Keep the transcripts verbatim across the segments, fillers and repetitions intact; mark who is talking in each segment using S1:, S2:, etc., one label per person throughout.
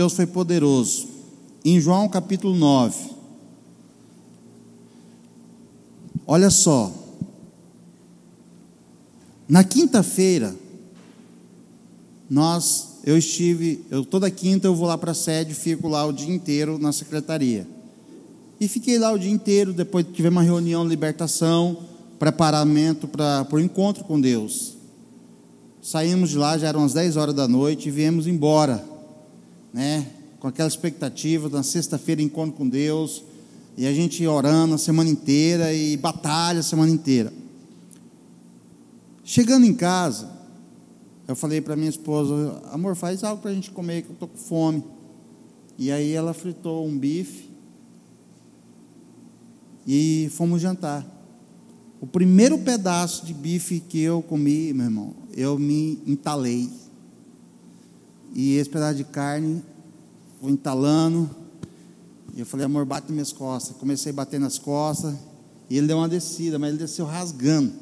S1: Deus foi poderoso. Em João capítulo nove, olha só, na quinta-feira, nós, eu estive, eu, toda quinta eu vou lá para a sede, fico lá o dia inteiro na secretaria, e fiquei lá o dia inteiro. Depois tivemos uma reunião de libertação, preparamento para o encontro com Deus. Saímos de lá, já eram as dez horas da noite, e viemos embora, né, com aquela expectativa, na sexta-feira encontro com Deus, e a gente orando a semana inteira, e batalha a semana inteira. Chegando em casa, eu falei para minha esposa: amor, faz algo para a gente comer, que eu estou com fome. E aí ela fritou um bife, e fomos jantar. O primeiro pedaço de bife que eu comi, meu irmão, eu me entalei. E esse pedaço de carne, vou entalando, e eu falei: amor, bate nas minhas costas. Comecei a bater nas costas, e ele deu uma descida, mas ele desceu rasgando.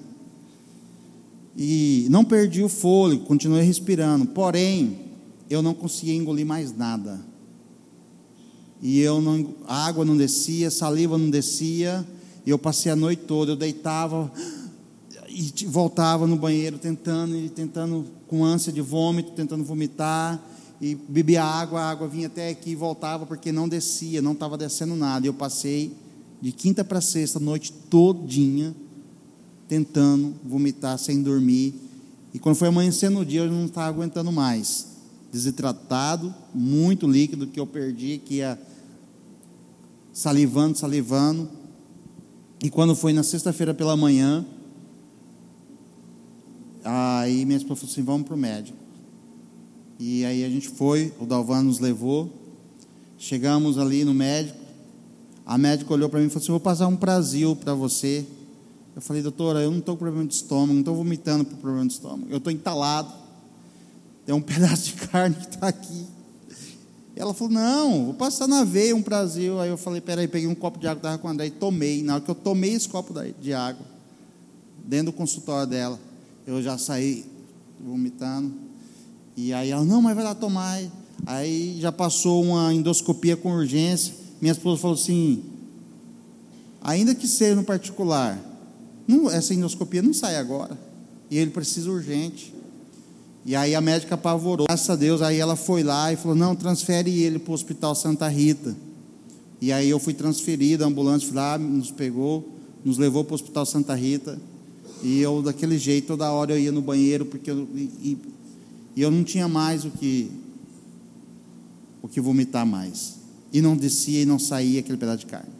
S1: E não perdi o fôlego, continuei respirando, porém, eu não conseguia engolir mais nada. E eu não, a água não descia, saliva não descia, e eu passei a noite toda, eu deitava e voltava no banheiro, tentando, e tentando, com ânsia de vômito, tentando vomitar, e bebia água, a água vinha até aqui e voltava, porque não descia, não estava descendo nada. E eu passei de quinta para sexta, a noite todinha, tentando vomitar, sem dormir. E quando foi amanhecendo o dia, eu não estava aguentando mais, desidratado, muito líquido que eu perdi, que ia salivando, salivando. E quando foi na sexta-feira pela manhã, aí minha esposa falou assim: vamos para o médico. E aí a gente foi, o Dalvan nos levou, chegamos ali no médico, a médica olhou para mim e falou assim: vou passar um Prazil para você. Eu falei: doutora, eu não estou com problema de estômago, não estou vomitando por problema de estômago, eu estou entalado, tem um pedaço de carne que está aqui. E ela falou: não, vou passar na veia um Prazil. Aí eu falei: peraí, peguei um copo de água que estava com o André e tomei. Na hora que eu tomei esse copo de água, dentro do consultório dela, eu já saí vomitando. E aí ela: não, mas vai lá tomar. Aí já passou uma endoscopia com urgência. Minha esposa falou assim: ainda que seja no particular, não, essa endoscopia não sai agora, e ele precisa urgente. E aí a médica apavorou, graças a Deus. Aí ela foi lá e falou: não, transfere ele para o Hospital Santa Rita. E aí eu fui transferido, a ambulância foi lá, nos pegou, nos levou para o Hospital Santa Rita. E eu, daquele jeito, toda hora eu ia no banheiro, porque eu, e, e eu não tinha mais o que, o que vomitar mais. E não descia e não saía aquele pedaço de carne.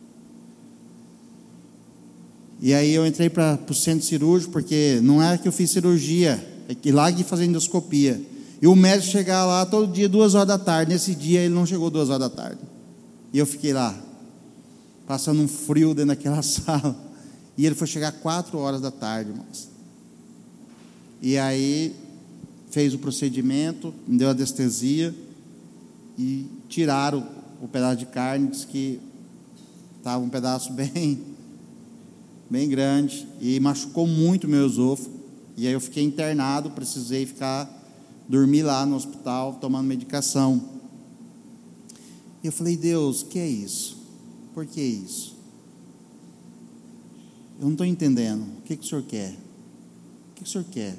S1: E aí eu entrei para o centro cirúrgico, porque não era que eu fiz cirurgia, é que lá de fazer endoscopia. E o médico chegava lá todo dia, duas horas da tarde. Nesse dia ele não chegou duas horas da tarde. E eu fiquei lá, passando um frio dentro daquela sala. E ele foi chegar quatro horas da tarde, irmãos. E aí fez o procedimento, me deu anestesia e tiraram o pedaço de carne. Disse que estava um pedaço bem, bem grande, e machucou muito o meu esôfago. E aí eu fiquei internado, precisei ficar, dormir lá no hospital, tomando medicação. E eu falei: Deus, o que é isso? Por que isso? Eu não estou entendendo. O que, que o Senhor quer? O que, que o Senhor quer?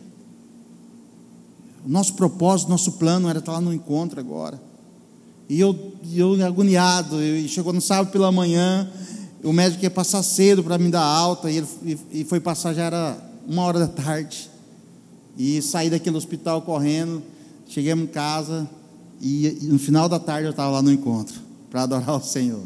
S1: O nosso propósito, nosso plano era estar lá no encontro agora. E eu, eu agoniado, e chegou no sábado pela manhã, o médico ia passar cedo para me dar alta, e, ele, e, e foi passar, já era uma hora da tarde, e saí daquele hospital correndo. Chegamos em casa, e, e no final da tarde eu estava lá no encontro, para adorar o Senhor.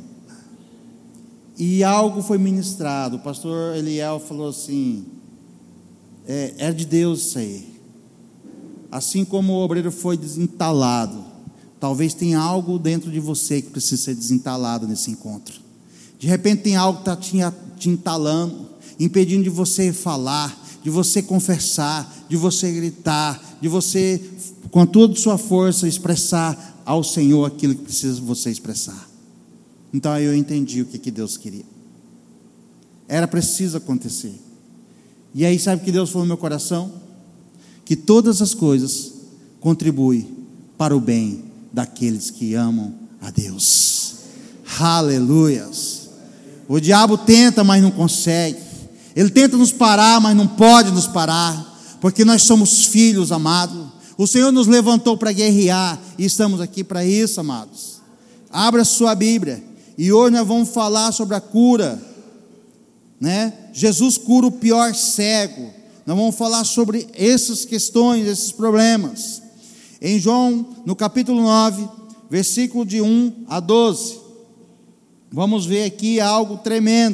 S1: E algo foi ministrado. O pastor Eliel falou assim: é, é de Deus isso aí. Assim como o obreiro foi desentalado, talvez tenha algo dentro de você que precisa ser desentalado nesse encontro. De repente tem algo que está te, te entalando, impedindo de você falar, de você confessar, de você gritar, de você, com toda a sua força, expressar ao Senhor aquilo que precisa você expressar. Então aí eu entendi o que, que Deus queria. Era preciso acontecer. E aí sabe o que Deus falou no meu coração? Que todas as coisas contribuem para o bem daqueles que amam a Deus. Aleluias. O diabo tenta, mas não consegue. Ele tenta nos parar, mas não pode nos parar, porque nós somos filhos, amados. O Senhor nos levantou para guerrear, e estamos aqui para isso, amados. Abra sua Bíblia, e hoje nós vamos falar sobre a cura, né? Jesus cura o pior cego. Nós vamos falar sobre essas questões, esses problemas. Em João, no capítulo nove, versículo de um a doze, vamos ver aqui algo tremendo.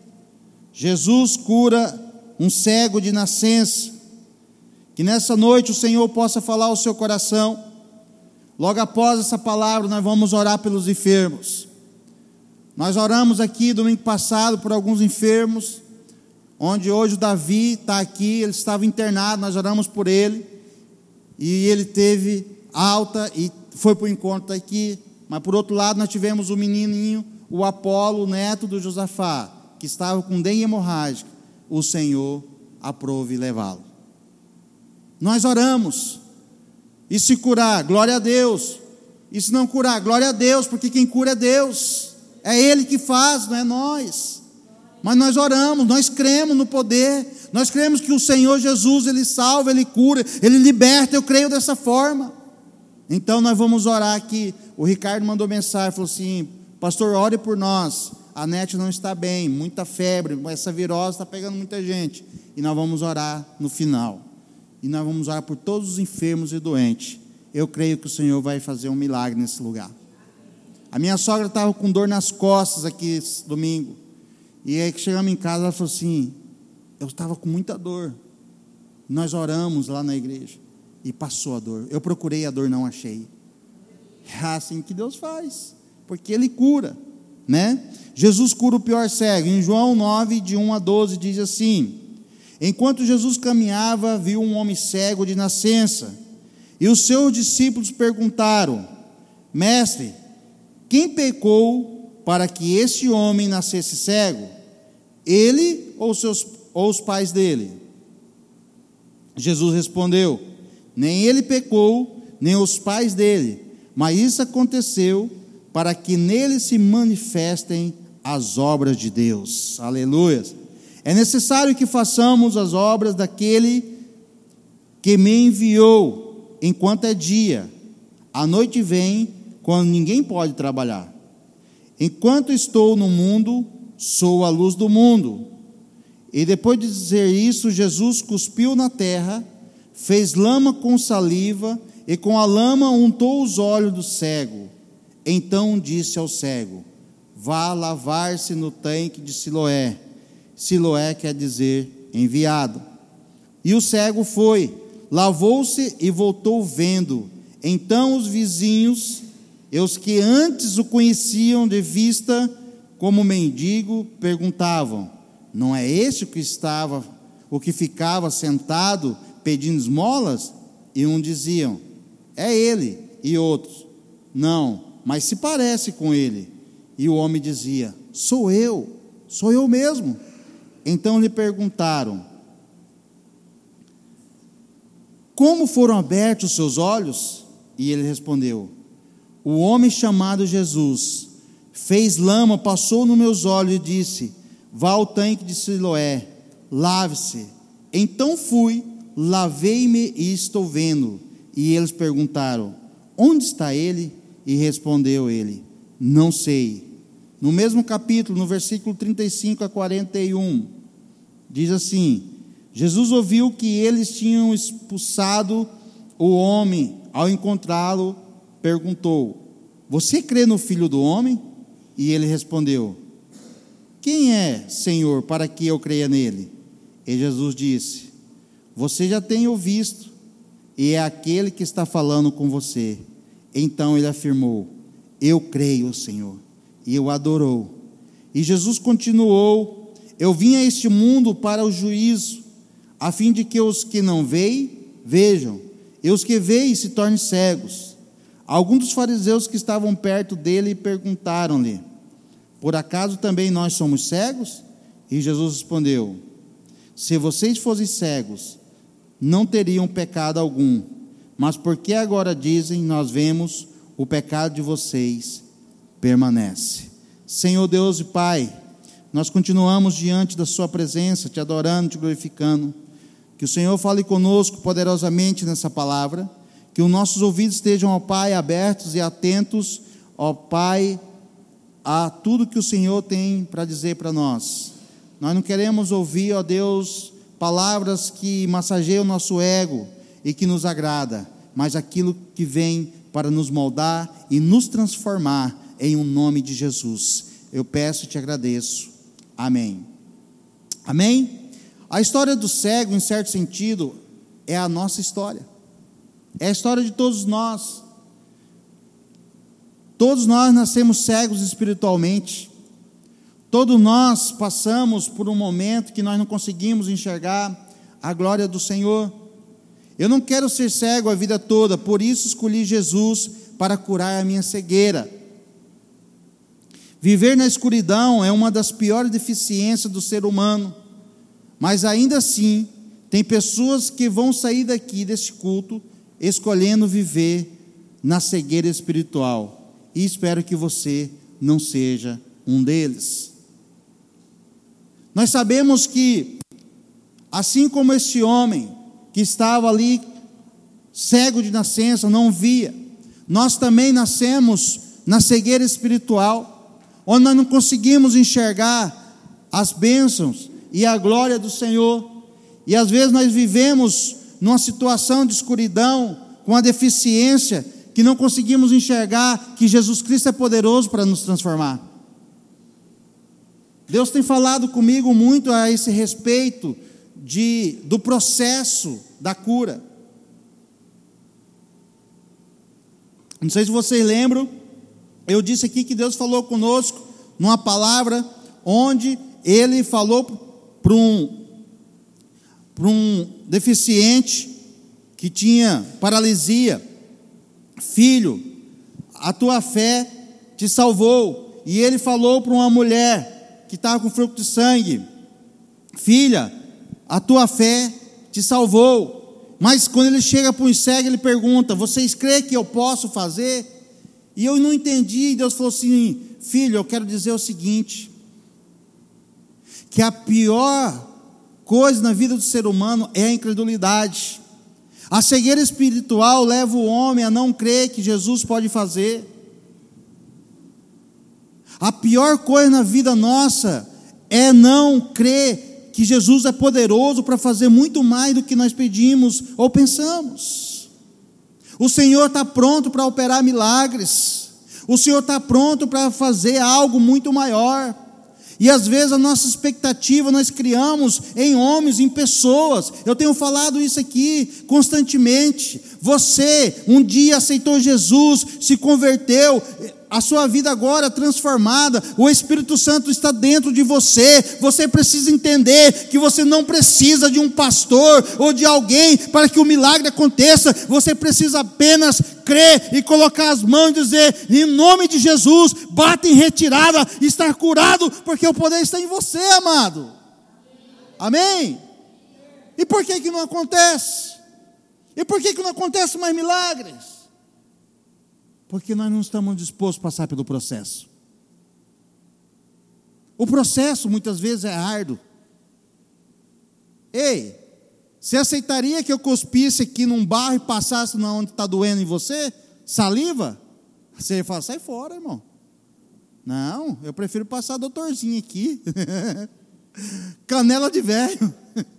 S1: Jesus cura um cego de nascença. Que nessa noite o Senhor possa falar ao seu coração. Logo após essa palavra, nós vamos orar pelos enfermos. Nós oramos aqui domingo passado por alguns enfermos, onde hoje o Davi está aqui, ele estava internado, nós oramos por ele, e ele teve alta e foi para o encontro aqui. Mas por outro lado nós tivemos o menininho, o Apolo, o neto do Josafá, que estava com dengue hemorrágica. O Senhor aprove levá-lo. Nós oramos, e se curar, glória a Deus. E se não curar, glória a Deus, porque quem cura é Deus. É Ele que faz, não é nós. Mas nós oramos, nós cremos no poder, nós cremos que o Senhor Jesus, Ele salva, Ele cura, Ele liberta. Eu creio dessa forma. Então nós vamos orar aqui. O Ricardo mandou mensagem, falou assim: pastor, ore por nós, a Nete não está bem, muita febre, essa virose está pegando muita gente, e nós vamos orar no final, e nós vamos orar por todos os enfermos e doentes. Eu creio que o Senhor vai fazer um milagre nesse lugar. A minha sogra estava com dor nas costas aqui esse domingo, e aí que chegamos em casa, ela falou assim: eu estava com muita dor. Nós oramos lá na igreja, e passou a dor. Eu procurei a dor, não achei. É assim que Deus faz, porque Ele cura, né? Jesus cura o pior cego. Em João nove, de um a doze, diz assim: enquanto Jesus caminhava, viu um homem cego de nascença, e os seus discípulos perguntaram: mestre, quem pecou para que esse homem nascesse cego? Ele ou, seus, ou os pais dele? Jesus respondeu: nem ele pecou, nem os pais dele, mas isso aconteceu para que nele se manifestem as obras de Deus. Aleluia. É necessário que façamos as obras daquele que me enviou enquanto é dia. A noite vem quando ninguém pode trabalhar. Enquanto estou no mundo, sou a luz do mundo. E depois de dizer isso, Jesus cuspiu na terra, fez lama com saliva, e com a lama untou os olhos do cego. Então disse ao cego: vá lavar-se no tanque de Siloé. Siloé quer dizer enviado. E o cego foi, lavou-se e voltou vendo. Então os vizinhos, e os que antes o conheciam de vista como mendigo, perguntavam: não é este o que estava, o que ficava sentado pedindo esmolas? E um diziam: é ele. E outros: não, mas se parece com ele. E o homem dizia: sou eu, sou eu mesmo. Então lhe perguntaram: como foram abertos os seus olhos? E ele respondeu: o homem chamado Jesus fez lama, passou nos meus olhos e disse: vá ao tanque de Siloé, lave-se. Então fui, lavei-me e estou vendo. E eles perguntaram: onde está ele? E respondeu ele: não sei. No mesmo capítulo, no versículo trinta e cinco a quarenta e um, diz assim: Jesus ouviu que eles tinham expulsado o homem. Ao encontrá-lo, perguntou: você crê no Filho do Homem? E ele respondeu: quem é, Senhor, para que eu creia nele? E Jesus disse: você já tem o visto, e é aquele que está falando com você. Então ele afirmou: eu creio, Senhor. E o adorou. E Jesus continuou: eu vim a este mundo para o juízo, a fim de que os que não veem, vejam, e os que veem se tornem cegos. Alguns dos fariseus que estavam perto dele perguntaram-lhe: por acaso também nós somos cegos? E Jesus respondeu: se vocês fossem cegos, não teriam pecado algum, mas porque agora dizem, nós vemos, o pecado de vocês permanece. Senhor Deus e Pai, nós continuamos diante da sua presença, te adorando, te glorificando. Que o Senhor fale conosco poderosamente nessa palavra, que os nossos ouvidos estejam, ó Pai, abertos e atentos, ó Pai, a tudo que o Senhor tem para dizer para nós. Nós não queremos ouvir, ó Deus, palavras que massageiam o nosso ego e que nos agrada, mas aquilo que vem para nos moldar e nos transformar em um nome de Jesus. Eu peço e te agradeço. Amém. Amém? A história do cego, em certo sentido, é a nossa história. É a história de todos nós. Todos nós nascemos cegos espiritualmente. Todos nós passamos por um momento que nós não conseguimos enxergar a glória do Senhor. Eu não quero ser cego a vida toda, por isso escolhi Jesus para curar a minha cegueira. Viver na escuridão é uma das piores deficiências do ser humano, mas ainda assim, tem pessoas que vão sair daqui desse culto escolhendo viver na cegueira espiritual, e espero que você não seja um deles. Nós sabemos que, assim como esse homem que estava ali cego de nascença, não via, nós também nascemos na cegueira espiritual, onde nós não conseguimos enxergar as bênçãos e a glória do Senhor, e às vezes nós vivemos numa situação de escuridão, com a deficiência, que não conseguimos enxergar que Jesus Cristo é poderoso para nos transformar. Deus tem falado comigo muito a esse respeito de, do processo da cura. Não sei se vocês lembram, eu disse aqui que Deus falou conosco numa palavra onde Ele falou para um, para um deficiente que tinha paralisia: filho, a tua fé te salvou. E Ele falou para uma mulher que estava com fluxo de sangue: filha, a tua fé te salvou. Mas quando ele chega para o cego, ele pergunta: vocês creem que eu posso fazer? E eu não entendi, e Deus falou assim: filho, eu quero dizer o seguinte, que a pior coisa na vida do ser humano é a incredulidade. A cegueira espiritual leva o homem a não crer que Jesus pode fazer. A pior coisa na vida nossa é não crer que Jesus é poderoso para fazer muito mais do que nós pedimos ou pensamos. O Senhor está pronto para operar milagres. O Senhor está pronto para fazer algo muito maior. E às vezes a nossa expectativa nós criamos em homens, em pessoas. Eu tenho falado isso aqui constantemente. Você um dia aceitou Jesus, se converteu, a sua vida agora é transformada, o Espírito Santo está dentro de você. Você precisa entender que você não precisa de um pastor ou de alguém para que o milagre aconteça. Você precisa apenas crer e colocar as mãos e dizer: em nome de Jesus, bata em retirada, estar curado, porque o poder está em você, amado. Amém? E por que que não acontece? E por que que não acontece mais milagres? Porque nós não estamos dispostos a passar pelo processo. O processo muitas vezes é árduo. Ei, você aceitaria que eu cuspisse aqui num barro e passasse na onde está doendo em você? Saliva? Você ia falar: sai fora, irmão. Não, eu prefiro passar doutorzinho aqui. Canela de velho.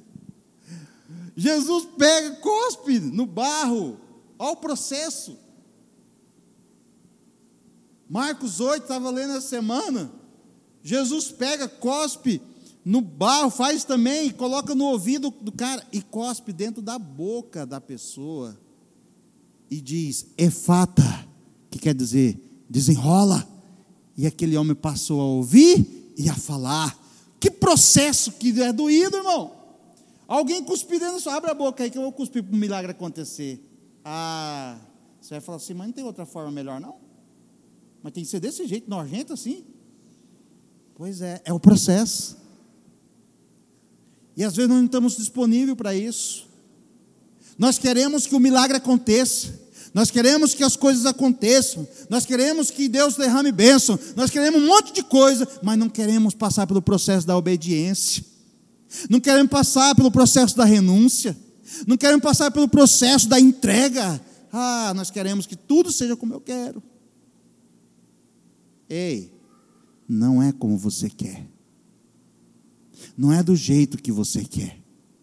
S1: Jesus pega, cospe no barro. Olha o processo. Marcos oito, estava lendo essa semana. Jesus pega, cospe no barro, faz também, coloca no ouvido do cara e cospe dentro da boca da pessoa e diz: efata, que quer dizer desenrola. E aquele homem passou a ouvir e a falar. Que processo que é doído, irmão. Alguém cuspir dentro, abre a boca aí que eu vou cuspir para o milagre acontecer. Ah, você vai falar assim: mas não tem outra forma melhor não? Mas tem que ser desse jeito, nojento assim? Pois é, é o processo. E às vezes nós não estamos disponíveis para isso. Nós queremos que o milagre aconteça. Nós queremos que as coisas aconteçam, nós queremos que Deus derrame bênção, nós queremos um monte de coisa, mas não queremos passar pelo processo da obediência, não queremos passar pelo processo da renúncia, não queremos passar pelo processo da entrega. Ah, nós queremos que tudo seja como eu quero. Ei, não é como você quer, não é do jeito que você quer.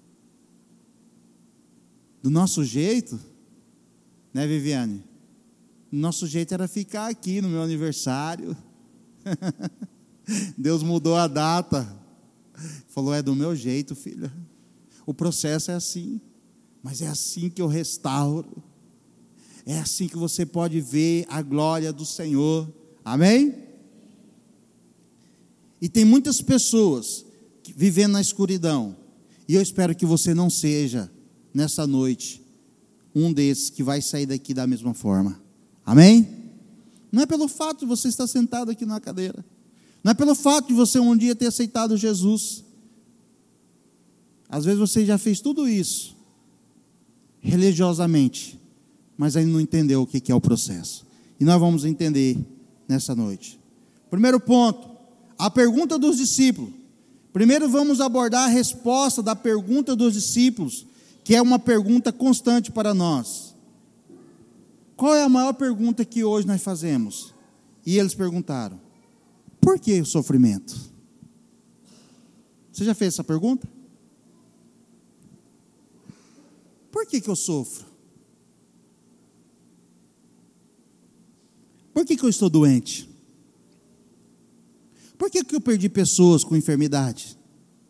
S1: Do nosso jeito, né, Viviane? Nosso jeito era ficar aqui no meu aniversário. Deus mudou a data. Falou, é do meu jeito, filha. O processo é assim. Mas é assim que eu restauro. É assim que você pode ver a glória do Senhor. Amém? E tem muitas pessoas vivendo na escuridão. E eu espero que você não seja, nessa noite, um desses que vai sair daqui da mesma forma. Amém? Não é pelo fato de você estar sentado aqui na cadeira. Não é pelo fato de você um dia ter aceitado Jesus. Às vezes você já fez tudo isso religiosamente, mas ainda não entendeu o que é o processo. E nós vamos entender nessa noite. Primeiro ponto, a pergunta dos discípulos. Primeiro vamos abordar a resposta da pergunta dos discípulos, que é uma pergunta constante para nós. Qual é a maior pergunta que hoje nós fazemos? E eles perguntaram, por que o sofrimento? Você já fez essa pergunta? Por que que eu sofro? Por que que eu estou doente? Por que que eu perdi pessoas com enfermidade?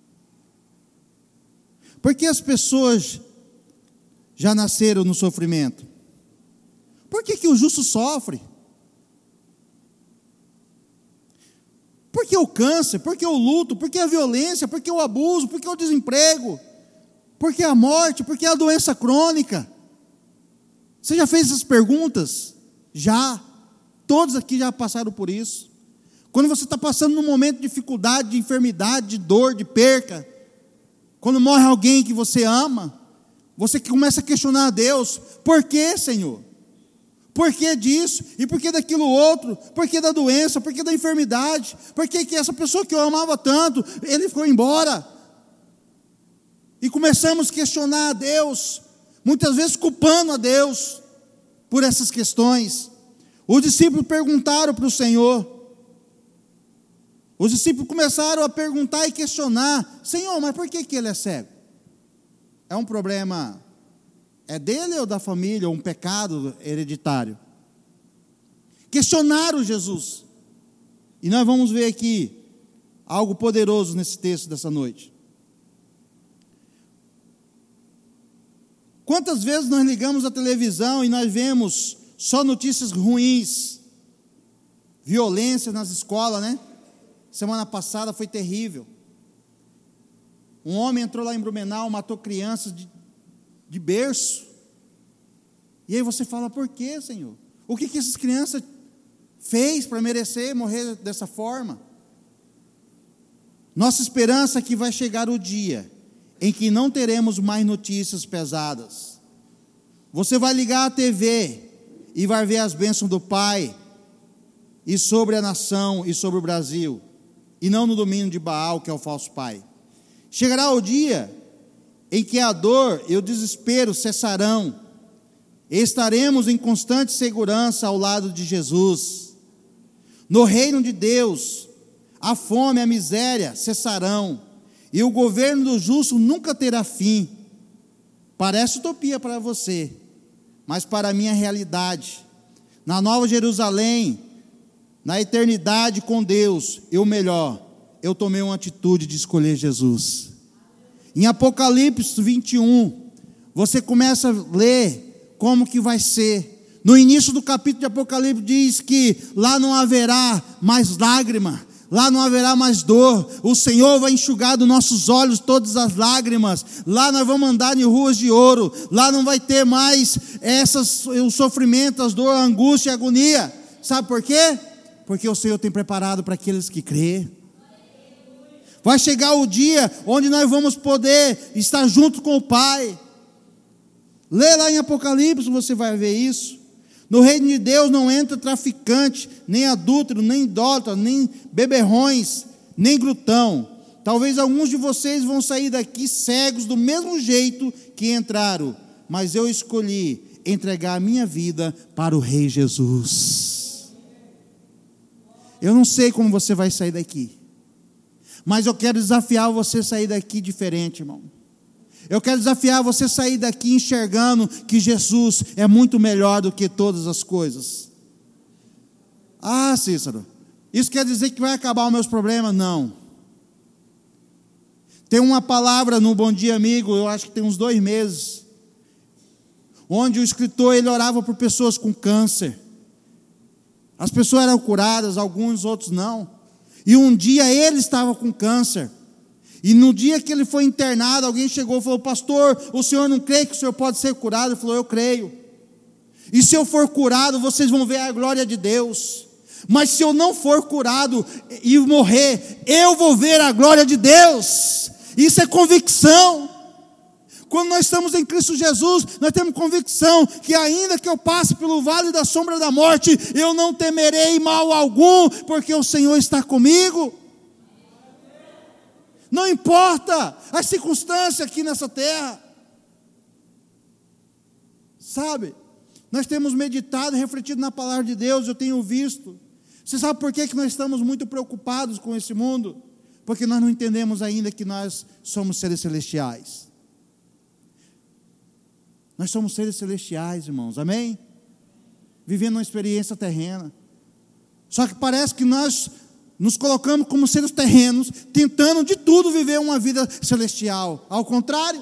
S1: Por que as pessoas já nasceram no sofrimento? Por que que o justo sofre? Por que o câncer? Por que o luto? Por que a violência? Por que o abuso? Por que o desemprego? Por que a morte? Por que a doença crônica? Você já fez essas perguntas? Já. Todos aqui já passaram por isso. Quando você está passando num momento de dificuldade, de enfermidade, de dor, de perca, quando morre alguém que você ama, você começa a questionar a Deus, por que, Senhor? Por que disso? E por que daquilo outro? Por que da doença? Por que da enfermidade? Por que que essa pessoa que eu amava tanto, ele foi embora? E começamos a questionar a Deus, muitas vezes culpando a Deus por essas questões. Os discípulos perguntaram para o Senhor, os discípulos começaram a perguntar e questionar, Senhor, mas por que que ele é cego? É um problema, é dele ou da família, ou um pecado hereditário? Questionaram Jesus. E nós vamos ver aqui algo poderoso nesse texto dessa noite. Quantas vezes nós ligamos a televisão e nós vemos só notícias ruins, violência nas escolas, né? Semana passada foi terrível. Um homem entrou lá em Blumenau, matou crianças de, de berço. E aí você fala, por quê, Senhor? O que que essas crianças fez para merecer morrer dessa forma? Nossa esperança é que vai chegar o dia em que não teremos mais notícias pesadas. Você vai ligar a T V e vai ver as bênçãos do Pai, e sobre a nação e sobre o Brasil, e não no domínio de Baal, que é o falso pai. Chegará o dia em que a dor e o desespero cessarão, e estaremos em constante segurança ao lado de Jesus. No reino de Deus, a fome e a miséria cessarão, e o governo do justo nunca terá fim. Parece utopia para você, mas para mim é realidade. Na Nova Jerusalém, na eternidade com Deus, e o melhor, eu tomei uma atitude de escolher Jesus. Em Apocalipse vinte e um, você começa a ler como que vai ser. No início do capítulo de Apocalipse diz que lá não haverá mais lágrima, lá não haverá mais dor, o Senhor vai enxugar dos nossos olhos todas as lágrimas, lá nós vamos andar em ruas de ouro, lá não vai ter mais essas, o sofrimento, as dores, a angústia e a agonia. Sabe por quê? Porque o Senhor tem preparado para aqueles que crêem. Vai chegar o dia onde nós vamos poder estar junto com o Pai. Lê lá em Apocalipse, você vai ver isso. No reino de Deus não entra traficante, nem adúltero, nem idólatra, nem beberrões, nem glutão. Talvez alguns de vocês vão sair daqui cegos do mesmo jeito que entraram, mas eu escolhi entregar a minha vida para o Rei Jesus. Eu não sei como você vai sair daqui, mas eu quero desafiar você a sair daqui diferente, irmão. Eu quero desafiar você a sair daqui enxergando que Jesus é muito melhor do que todas as coisas. Ah, Cícero, isso quer dizer que vai acabar os meus problemas? Não. Tem uma palavra no Bom Dia Amigo, eu acho que tem uns dois meses, onde o escritor ele orava por pessoas com câncer. As pessoas eram curadas, alguns, outros não. E um dia ele estava com câncer. E no dia que ele foi internado, alguém chegou e falou: pastor, o senhor não crê que o senhor pode ser curado? Ele falou: eu creio. E se eu for curado, vocês vão ver a glória de Deus. Mas se eu não for curado e morrer, eu vou ver a glória de Deus. Isso é convicção. Quando nós estamos em Cristo Jesus, nós temos convicção que ainda que eu passe pelo vale da sombra da morte, eu não temerei mal algum, porque o Senhor está comigo. Não importa as circunstâncias aqui nessa terra. Sabe, nós temos meditado e refletido na palavra de Deus, eu tenho visto. Você sabe por que que nós estamos muito preocupados com esse mundo? Porque nós não entendemos ainda que nós somos seres celestiais. Nós somos seres celestiais, irmãos, amém? Vivendo uma experiência terrena. Só que parece que nós nos colocamos como seres terrenos, tentando de tudo viver uma vida celestial. Ao contrário,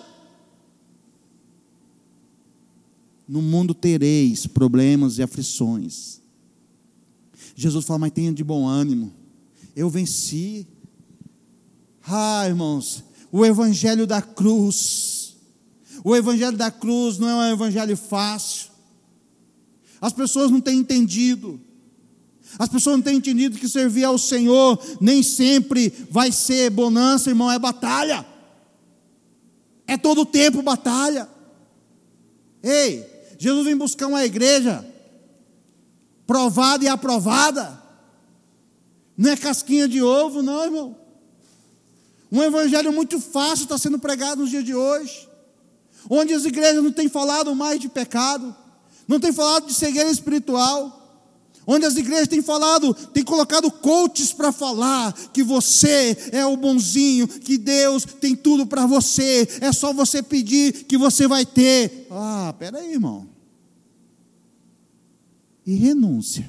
S1: no mundo tereis problemas e aflições. Jesus fala: mas tenha de bom ânimo, eu venci. Ah, irmãos, o evangelho da cruz, o evangelho da cruz não é um evangelho fácil. As pessoas não têm entendido. As pessoas não têm entendido que servir ao Senhor nem sempre vai ser bonança, irmão, é batalha. É todo o tempo batalha. Ei, Jesus vem buscar uma igreja provada e aprovada. Não é casquinha de ovo, não, irmão. Um evangelho muito fácil está sendo pregado nos dias de hoje, onde as igrejas não têm falado mais de pecado, não têm falado de cegueira espiritual, onde as igrejas têm falado, têm colocado coaches para falar que você é o bonzinho, que Deus tem tudo para você, é só você pedir que você vai ter. Ah, peraí, irmão. E renúncia?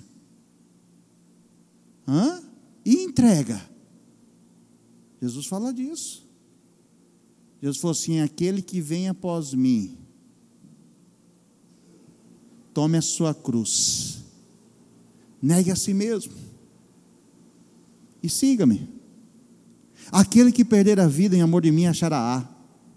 S1: Hã? E entrega? Jesus fala disso. Jesus falou assim: aquele que vem após mim, tome a sua cruz, negue a si mesmo e siga-me. Aquele que perder a vida em amor de mim achará.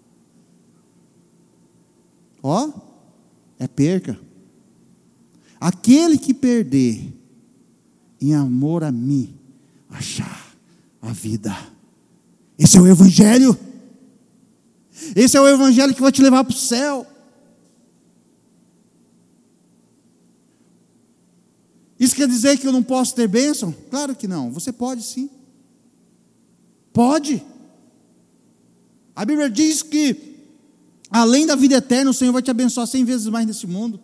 S1: Ó, é perca. Aquele que perder em amor a mim achar a vida. Esse é o evangelho. Esse é o evangelho que vai te levar para o céu. Isso quer dizer que eu não posso ter bênção? Claro que não, você pode sim. Pode. A Bíblia diz que além da vida eterna, o Senhor vai te abençoar cem vezes mais nesse mundo.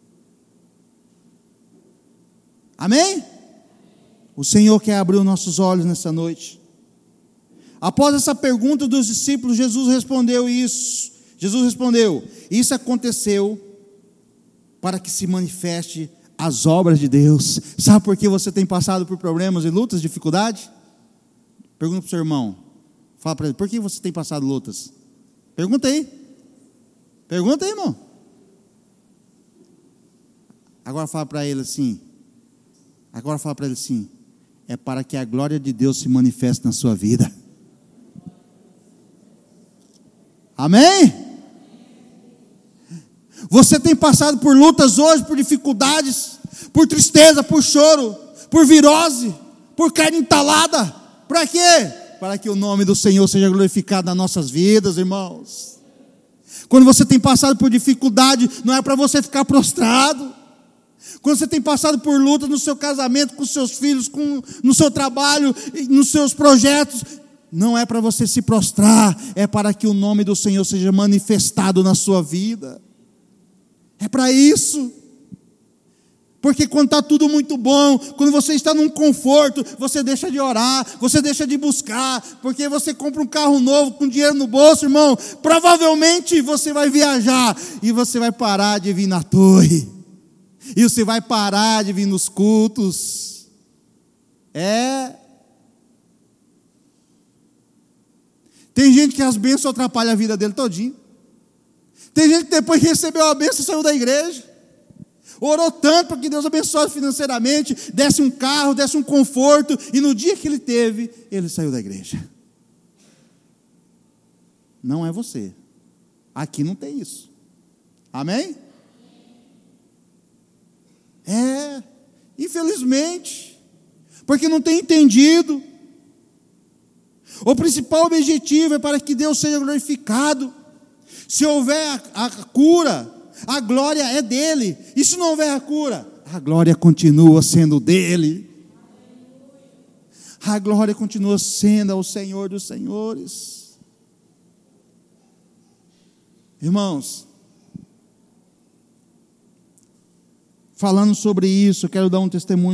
S1: Amém? O Senhor quer abrir os nossos olhos nessa noite. Após essa pergunta dos discípulos, Jesus respondeu isso. Jesus respondeu: isso aconteceu para que se manifeste as obras de Deus. Sabe por que você tem passado por problemas e lutas, dificuldade? Pergunta para o seu irmão. Fala para ele: por que você tem passado lutas? Pergunta aí. Pergunta aí, irmão. Agora fala para ele assim. Agora fala para ele assim: é para que a glória de Deus se manifeste na sua vida. Amém? Você tem passado por lutas hoje, por dificuldades, por tristeza, por choro, por virose, por carne entalada. Para quê? Para que o nome do Senhor seja glorificado nas nossas vidas, irmãos. Quando você tem passado por dificuldade, não é para você ficar prostrado, Quando você tem passado por lutas no seu casamento, com seus filhos, com, no seu trabalho, nos seus projetos, não é para você se prostrar, é para que o nome do Senhor seja manifestado na sua vida. É para isso. Porque quando está tudo muito bom, quando você está num conforto, você deixa de orar, você deixa de buscar, porque você compra um carro novo com dinheiro no bolso, irmão, provavelmente você vai viajar, e você vai parar de vir na torre, e você vai parar de vir nos cultos. É. Tem gente que as bênçãos atrapalham a vida dele todinho. Tem gente que depois que recebeu a bênção, saiu da igreja. Orou tanto para que Deus abençoe financeiramente, desse um carro, desse um conforto, e no dia que ele teve, ele saiu da igreja. Não é você. Aqui não tem isso. Amém? É, infelizmente, porque não tem entendido. O principal objetivo é para que Deus seja glorificado. Se houver a, a cura, a glória é dele. E se não houver a cura, a glória continua sendo dele. A glória continua sendo ao Senhor dos senhores. Irmãos, falando sobre isso, eu quero dar um testemunho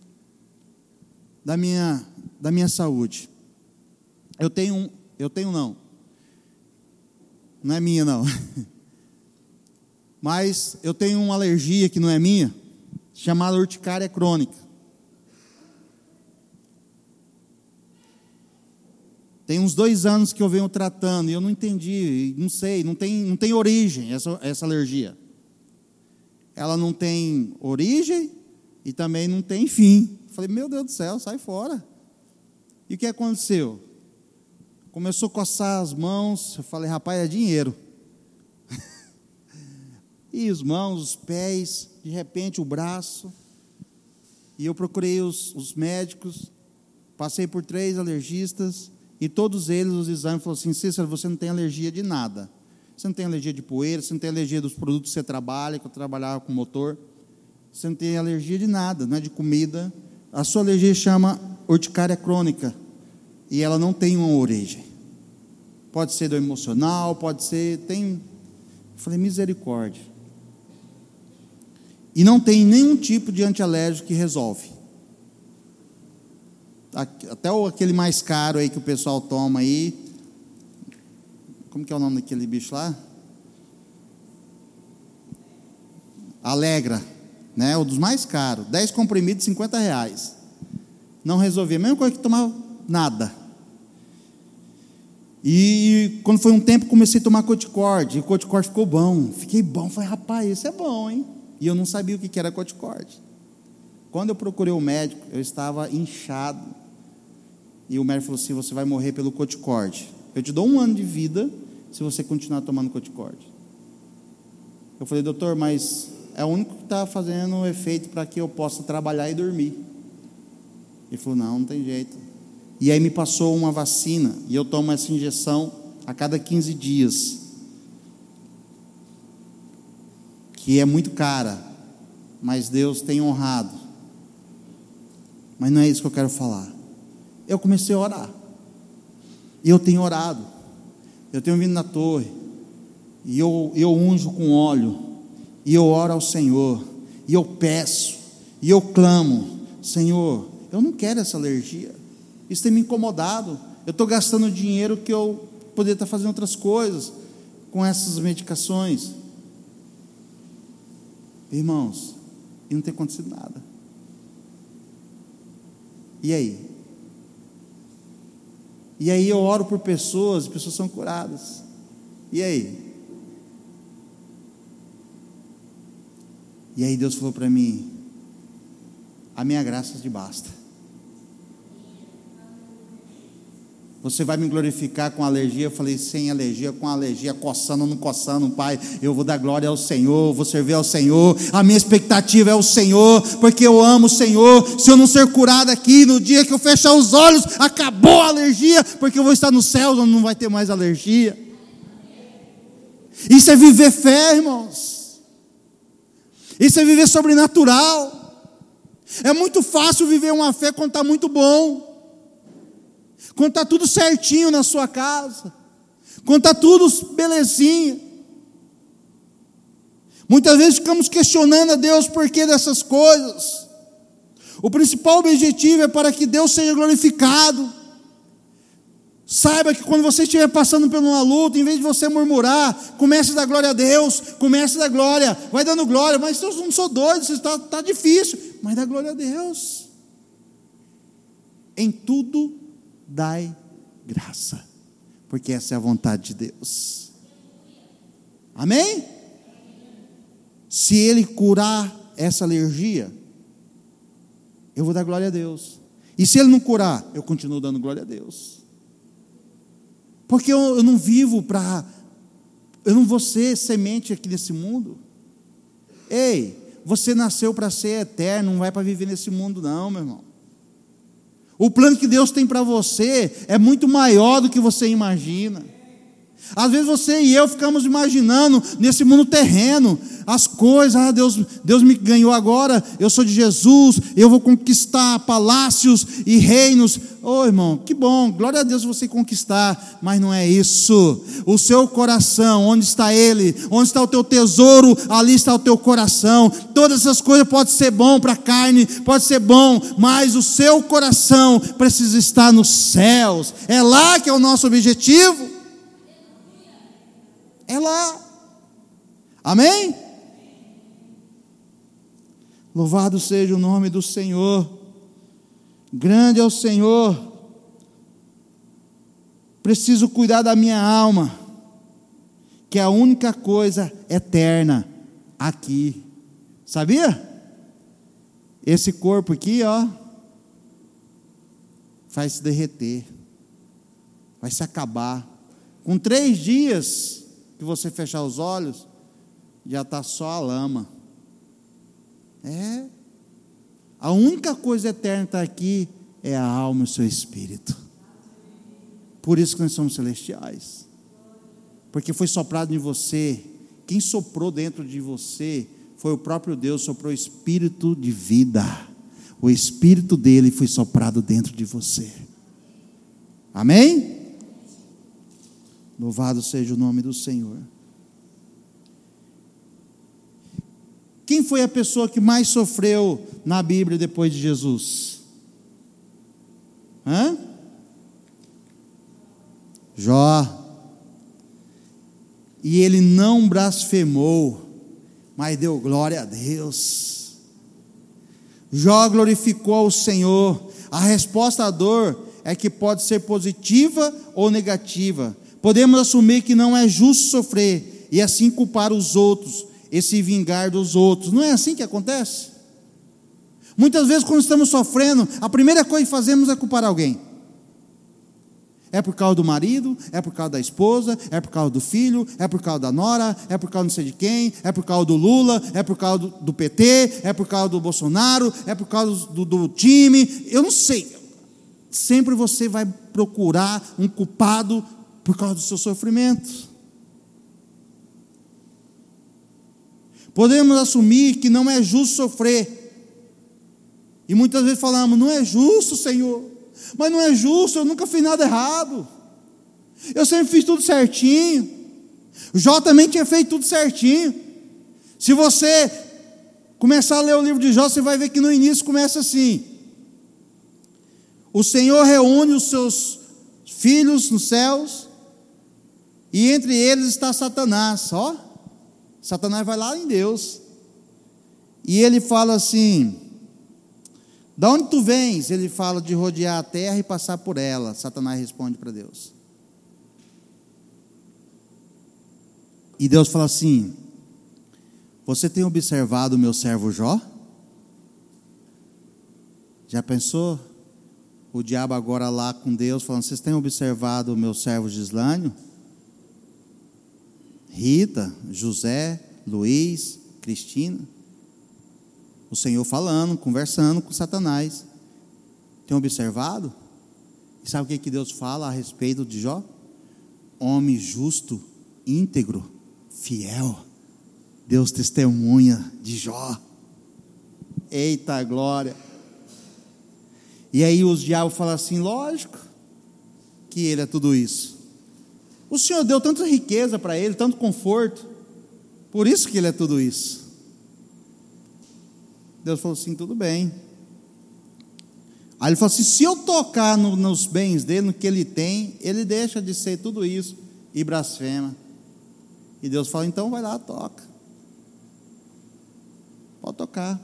S1: da minha, da minha saúde. Eu tenho um, eu tenho não, não é minha não, mas eu tenho uma alergia que não é minha, chamada urticária crônica. Tem uns dois anos que eu venho tratando e eu não entendi, não sei, não tem, não tem origem essa, essa alergia. Ela não tem origem e também não tem fim. Falei, meu Deus do céu, sai fora. E o que aconteceu? Começou a coçar as mãos, eu falei, rapaz, é dinheiro. E as mãos, os pés, de repente o braço. E eu procurei os, os médicos, passei por três alergistas, e todos eles, os exames, falaram assim, Cícero, você não tem alergia de nada. Você não tem alergia de poeira, você não tem alergia dos produtos que você trabalha, que eu trabalhava com motor. Você não tem alergia de nada, não é de comida. A sua alergia chama urticária crônica. E ela não tem uma origem. Pode ser do emocional, pode ser, tem... Eu falei, misericórdia. E não tem nenhum tipo de antialérgico que resolve. Até aquele mais caro aí que o pessoal toma aí. Como que é o nome daquele bicho lá? Alegra, né? O dos mais caros. dez comprimidos, cinquenta reais. Não resolvia. A mesma coisa que tomar nada. E quando foi um tempo, comecei a tomar corticorde. E o corticorde ficou bom. Fiquei bom. Falei, rapaz, isso é bom, hein? E eu não sabia o que era corticorde. Quando eu procurei o médico, eu estava inchado. E o médico falou assim, você vai morrer pelo corticorde. Eu te dou um ano de vida se você continuar tomando corticorde. Eu falei, doutor, mas é o único que está fazendo efeito para que eu possa trabalhar e dormir. Ele falou, não, não tem jeito. E aí me passou uma vacina, e eu tomo essa injeção a cada quinze dias. Que é muito cara, mas Deus tem honrado. Mas não é isso que eu quero falar. Eu comecei a orar. E eu tenho orado. Eu tenho vindo na torre. E eu, eu unjo com óleo. E eu oro ao Senhor. E eu peço. E eu clamo. Senhor, eu não quero essa alergia. Isso tem me incomodado. Eu estou gastando dinheiro que eu poderia estar fazendo outras coisas com essas medicações. Irmãos, e não tem acontecido nada. E aí? E aí eu oro por pessoas, e pessoas são curadas. E aí? E aí Deus falou para mim, a minha graça te basta. Você vai me glorificar com alergia? Eu falei, sem alergia, com alergia, coçando ou não coçando, Pai, eu vou dar glória ao Senhor, vou servir ao Senhor, a minha expectativa é o Senhor, porque eu amo o Senhor. Se eu não ser curado aqui, no dia que eu fechar os olhos, acabou a alergia, porque eu vou estar no céu, onde não vai ter mais alergia. Isso é viver fé, irmãos. Isso é viver sobrenatural. É muito fácil viver uma fé quando está muito bom, quando está tudo certinho na sua casa, quando está tudo belezinha. Muitas vezes ficamos questionando a Deus por que dessas coisas. O principal objetivo é para que Deus seja glorificado. Saiba que quando você estiver passando por uma luta, em vez de você murmurar, comece a dar glória a Deus, comece a dar glória, vai dando glória, mas eu não sou doido, isso está, está difícil, mas dá glória a Deus. Em tudo dai graça, porque essa é a vontade de Deus. Amém? Se Ele curar essa alergia, eu vou dar glória a Deus. E se Ele não curar, eu continuo dando glória a Deus. Porque eu, eu não vivo para... Eu não vou ser semente aqui nesse mundo. Ei, você nasceu para ser eterno, não vai para viver nesse mundo não, meu irmão. O plano que Deus tem para você é muito maior do que você imagina. Às vezes você e eu ficamos imaginando nesse mundo terreno as coisas. Ah, Deus, Deus me ganhou agora, eu sou de Jesus, eu vou conquistar palácios e reinos. Ô, oh, irmão, que bom, glória a Deus você conquistar, mas não é isso. O seu coração, onde está ele? Onde está o teu tesouro? Ali está o teu coração. Todas essas coisas podem ser bom para a carne, pode ser bom, mas o seu coração precisa estar nos céus. É lá que é o nosso objetivo. É lá. Amém? Louvado seja o nome do Senhor. Grande é o Senhor. Preciso cuidar da minha alma, que é a única coisa eterna aqui. Sabia? Esse corpo aqui, ó, vai se derreter, vai se acabar. Com três dias que você fechar os olhos, já está só a lama. É. A única coisa eterna que está aqui é a alma e o seu espírito. Por isso que nós somos celestiais. Porque foi soprado em você. Quem soprou dentro de você foi o próprio Deus, soprou o espírito de vida. O espírito dele foi soprado dentro de você. Amém? Louvado seja o nome do Senhor. Quem foi a pessoa que mais sofreu na Bíblia depois de Jesus? Hã? Jó. E ele não blasfemou, mas deu glória a Deus. Jó glorificou ao Senhor. A resposta à dor é que pode ser positiva ou negativa. Podemos assumir que não é justo sofrer e assim culpar os outros e se vingar dos outros. Não é assim que acontece? Muitas vezes quando estamos sofrendo, a primeira coisa que fazemos é culpar alguém. É por causa do marido, é por causa da esposa, é por causa do filho, é por causa da nora, é por causa não sei de quem, é por causa do Lula, é por causa do, do P T, é por causa do Bolsonaro, é por causa do, do time, eu não sei. Sempre você vai procurar um culpado por causa do seu sofrimento. Podemos assumir que não é justo sofrer. E muitas vezes falamos, não é justo, Senhor. Mas não é justo, eu nunca fiz nada errado. Eu sempre fiz tudo certinho. Jó também tinha feito tudo certinho. Se você começar a ler o livro de Jó, você vai ver que no início começa assim: o Senhor reúne os seus filhos nos céus, e entre eles está Satanás. Ó, Satanás vai lá em Deus, e ele fala assim: da onde tu vens? Ele fala de rodear a terra e passar por ela. Satanás responde para Deus. E Deus fala assim: você tem observado o meu servo Jó? Já pensou? O diabo agora lá com Deus falando: vocês têm observado o meu servo Gislânio? Rita, José, Luiz, Cristina. O Senhor falando, conversando com Satanás. Tem observado? E sabe o que, que Deus fala a respeito de Jó? Homem justo, íntegro, fiel. Deus testemunha de Jó. Eita glória! E aí os diabos falam assim: lógico que ele é tudo isso. O Senhor deu tanta riqueza para ele, tanto conforto, por isso que ele é tudo isso. Deus falou assim: tudo bem. Aí ele falou assim: se eu tocar no, nos bens dele, no que ele tem, ele deixa de ser tudo isso e blasfema. E Deus fala: então vai lá, toca. Pode tocar.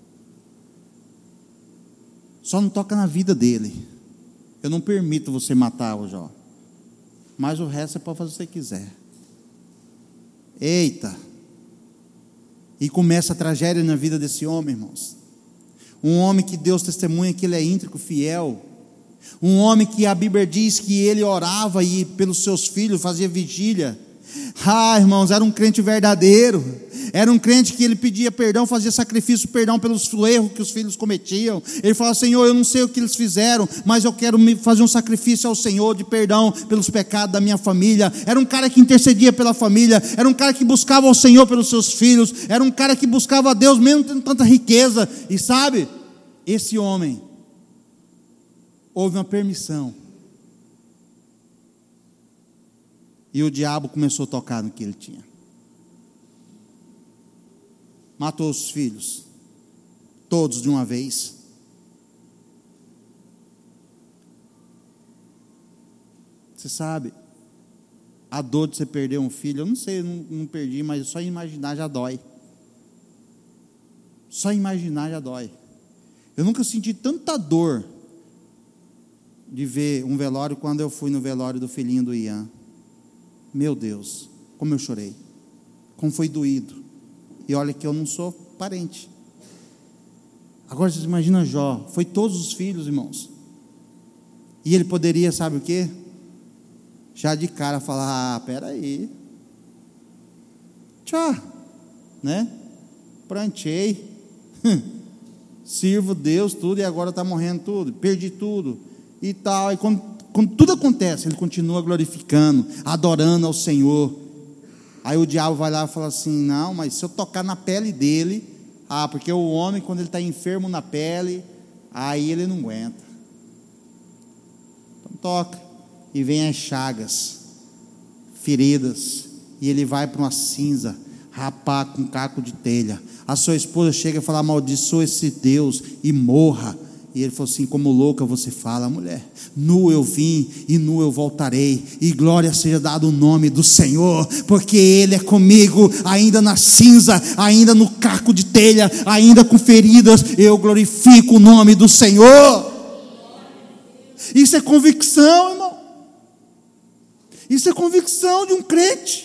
S1: Só não toca na vida dele. Eu não permito você matar o Jó. Mas o resto você pode fazer o que você quiser. Eita! E começa a tragédia na vida desse homem, irmãos. Um homem que Deus testemunha que ele é íntegro, fiel. Um homem que a Bíblia diz que ele orava e pelos seus filhos fazia vigília. Ah, irmãos, era um crente verdadeiro. Era um crente que ele pedia perdão, fazia sacrifício, perdão pelos erros que os filhos cometiam. Ele falava: Senhor, eu não sei o que eles fizeram, mas eu quero fazer um sacrifício ao Senhor de perdão pelos pecados da minha família. Era um cara que intercedia pela família. Era um cara que buscava ao Senhor pelos seus filhos. Era um cara que buscava a Deus mesmo tendo tanta riqueza. E sabe, esse homem, houve uma permissão. E o diabo começou a tocar no que ele tinha. Matou os filhos, todos de uma vez. Você sabe, a dor de você perder um filho, eu não sei, eu não, não perdi, mas só imaginar já dói. Só imaginar já dói. Eu nunca senti tanta dor de ver um velório quando eu fui no velório do filhinho do Ian. Meu Deus, como eu chorei, como foi doído. E olha que eu não sou parente. Agora vocês imaginam Jó, foi todos os filhos, irmãos. E ele poderia, sabe o quê? Já de cara falar: ah, peraí, tchau, né? Plantei, sirvo Deus tudo e agora está morrendo tudo, perdi tudo e tal. E quando, quando tudo acontece, ele continua glorificando, adorando ao Senhor. Aí o diabo vai lá e fala assim: não, mas se eu tocar na pele dele, ah, porque o homem, quando ele está enfermo na pele, aí ele não aguenta. Então toca. E vem as chagas, feridas, e ele vai para uma cinza, rapar com caco de telha. A sua esposa chega e fala: amaldiçoa esse Deus e morra. E ele falou assim: como louca você fala, mulher, nu eu vim e nu eu voltarei, e glória seja dado o nome do Senhor, porque Ele é comigo, ainda na cinza, ainda no caco de telha, ainda com feridas, eu glorifico o nome do Senhor. Isso é convicção, irmão. Isso é convicção de um crente.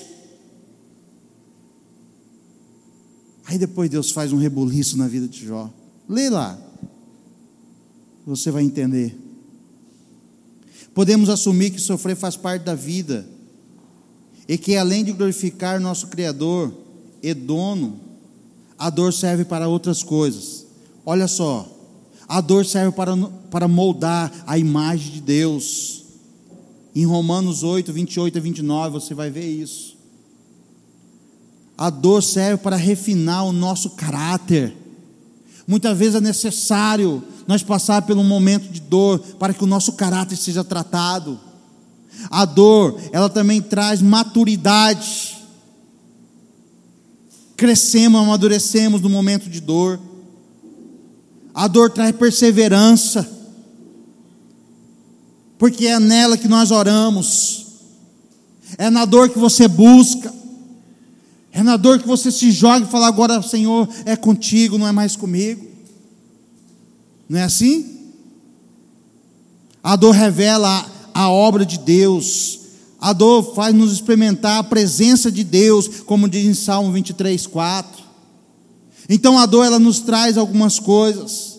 S1: Aí depois Deus faz um rebuliço na vida de Jó. Lê lá, você vai entender. Podemos assumir que sofrer faz parte da vida, e que além de glorificar nosso Criador e dono, a dor serve para outras coisas. Olha só, a dor serve para, para moldar a imagem de Deus. Em Romanos oito, vinte e oito a vinte e nove, você vai ver isso. A dor serve para refinar o nosso caráter. Muitas vezes é necessário nós passar por um momento de dor para que o nosso caráter seja tratado. A dor, ela também traz maturidade. Crescemos, amadurecemos no momento de dor. A dor traz perseverança, porque é nela que nós oramos. É na dor que você busca. É na dor que você se joga e fala: agora, Senhor, é contigo, não é mais comigo. Não é assim? A dor revela a, a obra de Deus. A dor faz nos experimentar a presença de Deus, como diz em Salmo vinte e três, quatro. Então a dor, ela nos traz algumas coisas.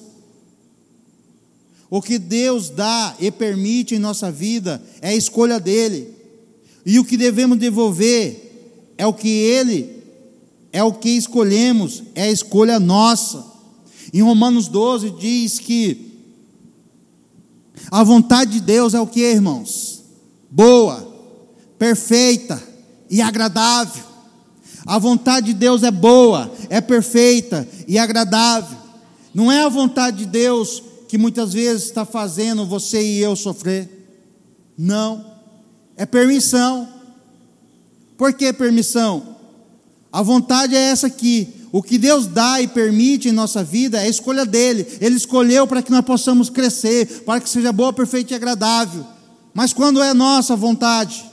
S1: O que Deus dá e permite em nossa vida é a escolha dele. E o que devemos devolver é o que Ele, é o que escolhemos, é a escolha nossa. Em Romanos doze diz que a vontade de Deus é o que, irmãos? Boa, perfeita e agradável. A vontade de Deus é boa, é perfeita e agradável. Não é a vontade de Deus que muitas vezes está fazendo você e eu sofrer. Não, é permissão. Por que permissão? A vontade é essa aqui. O que Deus dá e permite em nossa vida é a escolha dele. Ele escolheu para que nós possamos crescer, para que seja boa, perfeita e agradável. Mas quando é nossa vontade,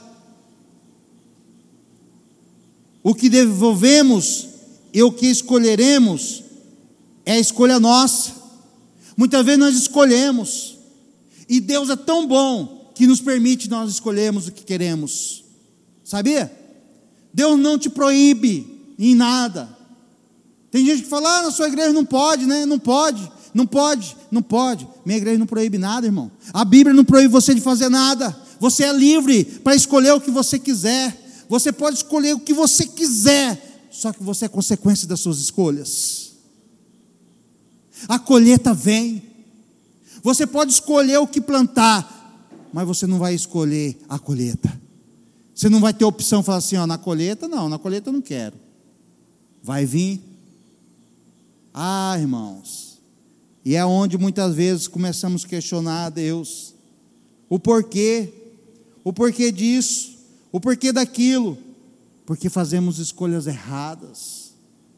S1: o que devolvemos e o que escolheremos é a escolha nossa. Muitas vezes nós escolhemos, e Deus é tão bom que nos permite nós escolhermos o que queremos. Sabia? Deus não te proíbe em nada. Tem gente que fala, ah, na sua igreja não pode, né? Não pode, não pode, não pode. Minha igreja não proíbe nada, irmão. A Bíblia não proíbe você de fazer nada. Você é livre para escolher o que você quiser. Você pode escolher o que você quiser, só que você é consequência das suas escolhas. A colheita vem. Você pode escolher o que plantar, mas você não vai escolher a colheita. Você não vai ter opção de falar assim, ó, na colheita não, na colheita eu não quero. Vai vir. Ah, irmãos, e é onde muitas vezes começamos a questionar a Deus. O porquê, o porquê disso, o porquê daquilo, porque fazemos escolhas erradas.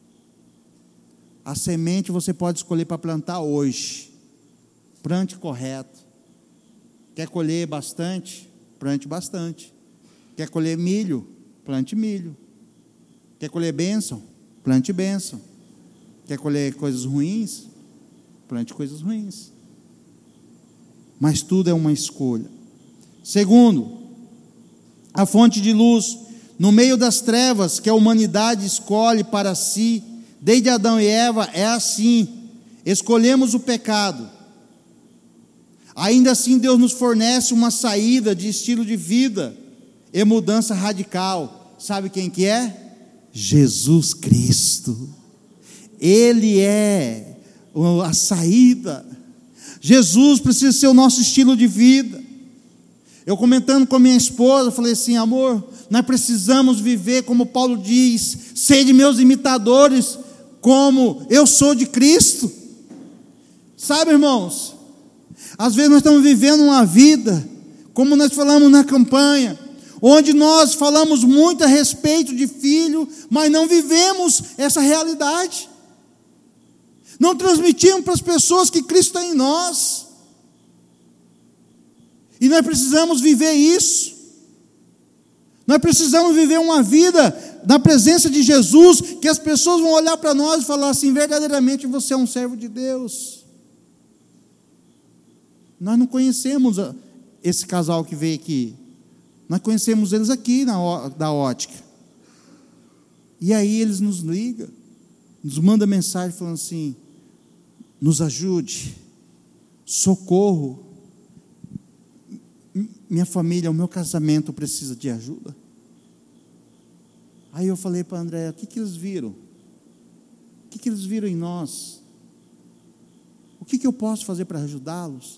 S1: A semente você pode escolher para plantar hoje. Plante correto. Quer colher bastante? Plante bastante. Quer colher milho? Plante milho. Quer colher bênção? Plante bênção. Quer colher coisas ruins? Plante coisas ruins. Mas tudo é uma escolha. Segundo, a fonte de luz, no meio das trevas que a humanidade escolhe para si, desde Adão e Eva, é assim: escolhemos o pecado. Ainda assim, Deus nos fornece uma saída de estilo de vida e mudança radical. Sabe quem que é? Jesus Cristo. Ele é a saída. Jesus precisa ser o nosso estilo de vida. Eu comentando com a minha esposa, falei assim, amor, nós precisamos viver como Paulo diz, sede meus imitadores, como eu sou de Cristo. Sabe, irmãos, às vezes nós estamos vivendo uma vida, como nós falamos na campanha, onde nós falamos muito a respeito de filho, mas não vivemos essa realidade. Não transmitimos para as pessoas que Cristo está em nós. E nós precisamos viver isso. Nós precisamos viver uma vida na presença de Jesus, que as pessoas vão olhar para nós e falar assim, verdadeiramente você é um servo de Deus. Nós não conhecemos esse casal que veio aqui. Nós conhecemos eles aqui na, da ótica. E aí eles nos ligam, nos mandam mensagem falando assim, nos ajude, socorro, minha família, o meu casamento precisa de ajuda. Aí eu falei para a Andréia, o que, que eles viram? O que, que eles viram em nós? O que, que eu posso fazer para ajudá-los?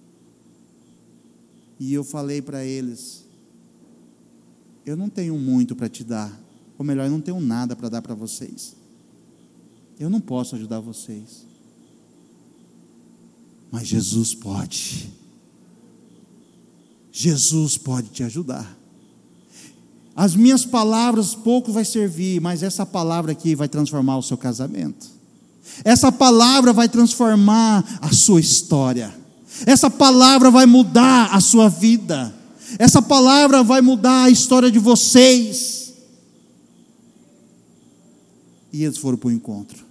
S1: E eu falei para eles, eu não tenho muito para te dar, ou melhor, eu não tenho nada para dar para vocês. Eu não posso ajudar vocês. Mas Jesus pode. Jesus pode te ajudar. As minhas palavras pouco vai servir, mas essa palavra aqui vai transformar o seu casamento. Essa palavra vai transformar a sua história. Essa palavra vai mudar a sua vida. Essa palavra vai mudar a história de vocês. E eles foram para o encontro.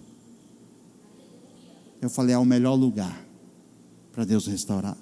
S1: Eu falei, é o melhor lugar para Deus restaurar.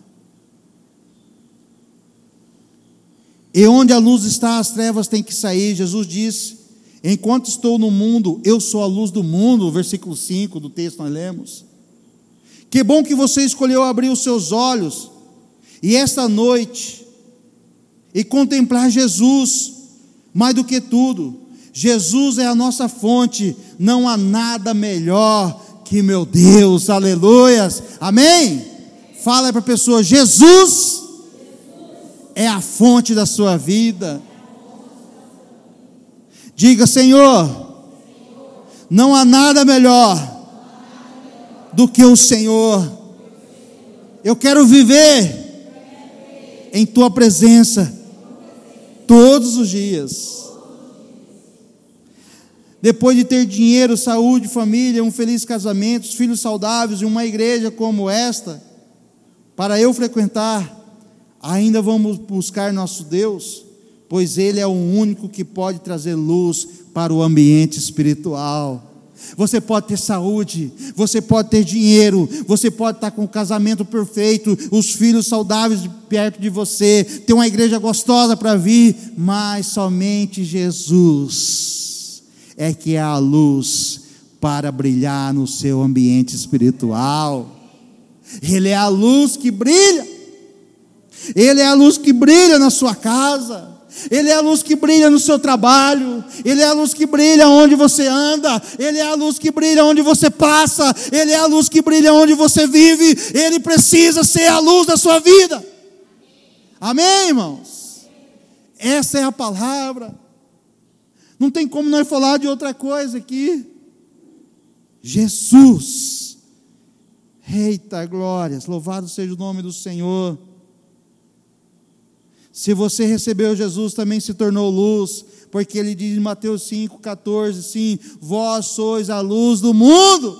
S1: E onde a luz está, as trevas têm que sair. Jesus disse, enquanto estou no mundo, eu sou a luz do mundo. Versículo cinco do texto nós lemos. Que bom que você escolheu abrir os seus olhos, e esta noite, e contemplar Jesus, mais do que tudo. Jesus é a nossa fonte, não há nada melhor que meu Deus, aleluias, amém? Fala para a pessoa, Jesus é a fonte da sua vida. Diga, Senhor, Não há nada melhor do que o Senhor. Eu quero viver em tua presença todos os dias. Depois de ter dinheiro, saúde, família, um feliz casamento, filhos saudáveis e uma igreja como esta, para eu frequentar, ainda vamos buscar nosso Deus, pois Ele é o único que pode trazer luz para o ambiente espiritual. Você pode ter saúde, você pode ter dinheiro, você pode estar com o casamento perfeito, os filhos saudáveis perto de você, ter uma igreja gostosa para vir, mas somente Jesus é que é a luz para brilhar no seu ambiente espiritual. Ele é a luz que brilha, Ele é a luz que brilha na sua casa, Ele é a luz que brilha no seu trabalho, Ele é a luz que brilha onde você anda, Ele é a luz que brilha onde você passa, Ele é a luz que brilha onde você vive. Ele precisa ser a luz da sua vida. Amém, irmãos? Essa é a palavra. Não tem como nós falar de outra coisa aqui. Jesus. Eita glórias, louvado seja o nome do Senhor. Se você recebeu Jesus, também se tornou luz, porque Ele diz em Mateus cinco, catorze, sim, vós sois a luz do mundo.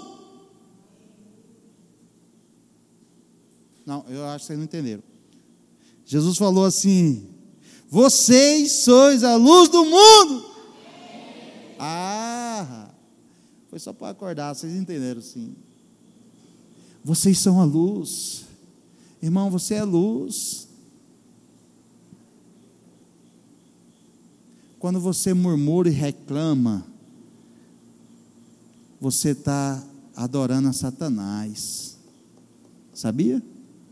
S1: Não, eu acho que vocês não entenderam. Jesus falou assim: vocês sois a luz do mundo. Ah, foi só para acordar, vocês entenderam sim. Vocês são a luz. Irmão, você é luz. Quando você murmura e reclama, você está adorando a Satanás. Sabia?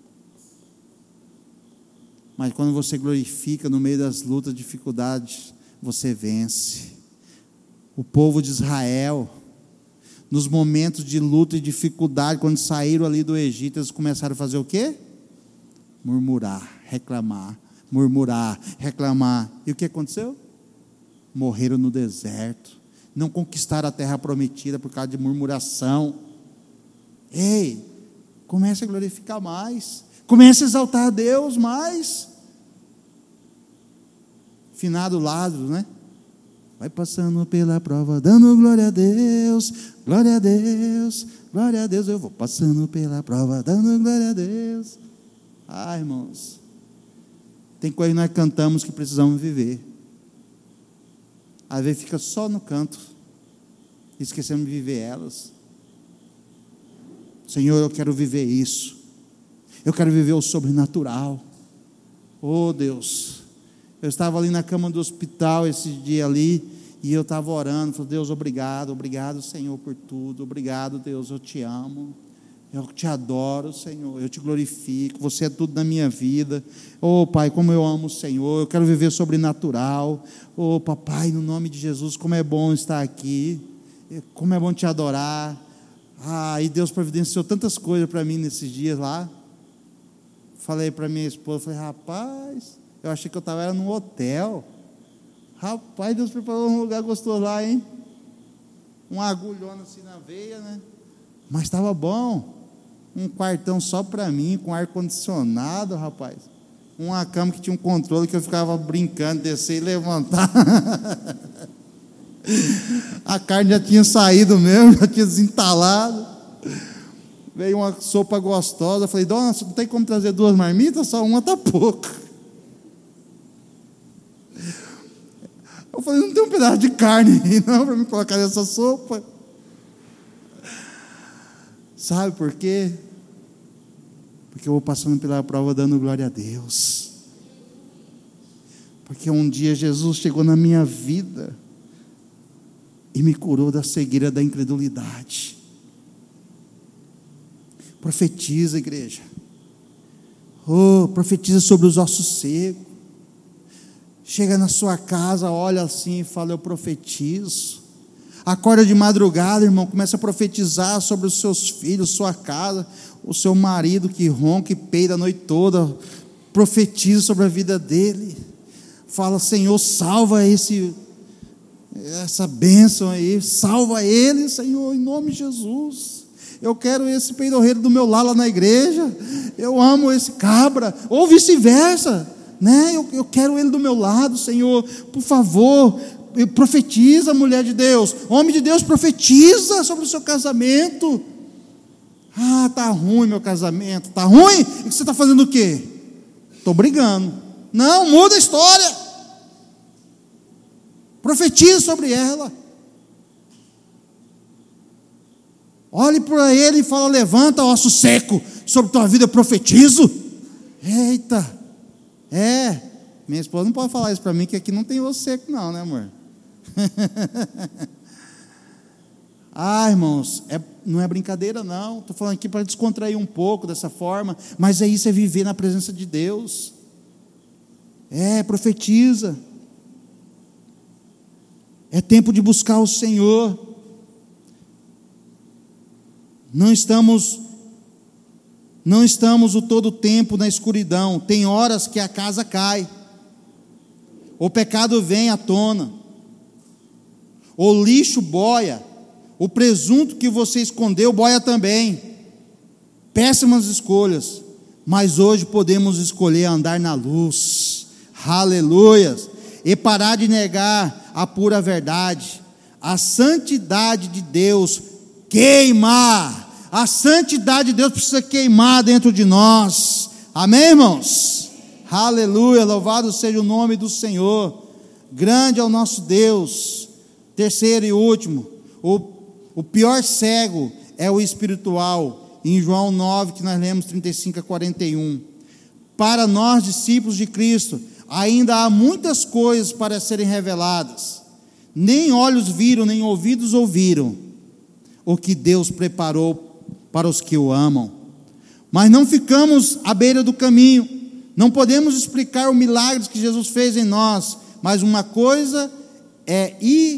S1: Mas quando você glorifica no meio das lutas, dificuldades, você vence. O povo de Israel, nos momentos de luta e dificuldade, quando saíram ali do Egito, eles começaram a fazer o quê? Murmurar, reclamar, murmurar, reclamar. E o que aconteceu? Morreram no deserto, não conquistaram a terra prometida por causa de murmuração. Ei, comece a glorificar mais, comece a exaltar a Deus mais. Finado Lázaro, né? Vai passando pela prova, dando glória a Deus, glória a Deus, glória a Deus. Eu vou passando pela prova, dando glória a Deus. Ah, irmãos, tem coisas que nós cantamos que precisamos viver. Às vezes fica só no canto, esquecemos de viver elas. Senhor, eu quero viver isso, eu quero viver o sobrenatural. Oh Deus, eu estava ali na cama do hospital esse dia ali, e eu estava orando, falei: Deus, obrigado, obrigado Senhor por tudo, obrigado Deus, eu te amo, eu te adoro Senhor, eu te glorifico, você é tudo na minha vida. Oh Pai, como eu amo o Senhor, eu quero viver sobrenatural. Oh Papai, no nome de Jesus, como é bom estar aqui, como é bom te adorar. Ah, e Deus providenciou tantas coisas para mim nesses dias lá. Falei para minha esposa, falei: rapaz, eu achei que eu estava num hotel. Rapaz, Deus preparou um lugar gostoso lá, hein? Uma agulhona assim na veia, né? Mas estava bom. Um quartão só para mim, com ar-condicionado, rapaz. Uma cama que tinha um controle que eu ficava brincando, descer e levantar. A carne já tinha saído mesmo, já tinha desentalado. Veio uma sopa gostosa. Falei: dona, não tem como trazer duas marmitas? Só uma está pouco. Eu falei: não tem um pedaço de carne aí não para me colocar nessa sopa. Sabe por quê? Porque eu vou passando pela prova dando glória a Deus. Porque um dia Jesus chegou na minha vida e me curou da cegueira da incredulidade. Profetiza, igreja. Oh, profetiza sobre os ossos secos. Chega na sua casa, olha assim e fala: eu profetizo. Acorda de madrugada, irmão, começa a profetizar sobre os seus filhos, sua casa, o seu marido que ronca e peida a noite toda. Profetiza sobre a vida dele. Fala: Senhor, salva esse, essa bênção aí, salva ele, Senhor, em nome de Jesus. Eu quero esse peidorreiro do meu lado lá na igreja, eu amo esse cabra, ou vice-versa, né? eu, eu quero ele do meu lado, Senhor, por favor, profetiza, mulher de Deus, homem de Deus, profetiza sobre o seu casamento. Ah, tá ruim meu casamento, tá ruim? E você está fazendo o quê? Estou brigando. Não, muda a história. Profetiza sobre ela. Olhe para ele e fala: levanta, osso seco, sobre tua vida eu profetizo. Eita, é, minha esposa não pode falar isso para mim, que aqui não tem osso seco não, né, amor? Ah, irmãos, é, não é brincadeira não, estou falando aqui para descontrair um pouco dessa forma, mas é isso, é viver na presença de Deus. É, profetiza. É tempo de buscar o Senhor. Não estamos, não estamos o todo tempo na escuridão. Tem horas que a casa cai, o pecado vem à tona, o lixo boia, o presunto que você escondeu boia também. Péssimas escolhas, mas hoje podemos escolher andar na luz. Aleluias! E parar de negar a pura verdade. A santidade de Deus queima. A santidade de Deus precisa queimar dentro de nós. Amém, irmãos? Aleluia, louvado seja o nome do Senhor. Grande é o nosso Deus. Terceiro e último, o, o pior cego é o espiritual. Em João nove, que nós lemos trinta e cinco a quarenta e um. Para nós, discípulos de Cristo, ainda há muitas coisas para serem reveladas. Nem olhos viram, nem ouvidos ouviram o que Deus preparou para os que o amam. Mas não ficamos à beira do caminho. Não podemos explicar o milagre que Jesus fez em nós, mas uma coisa é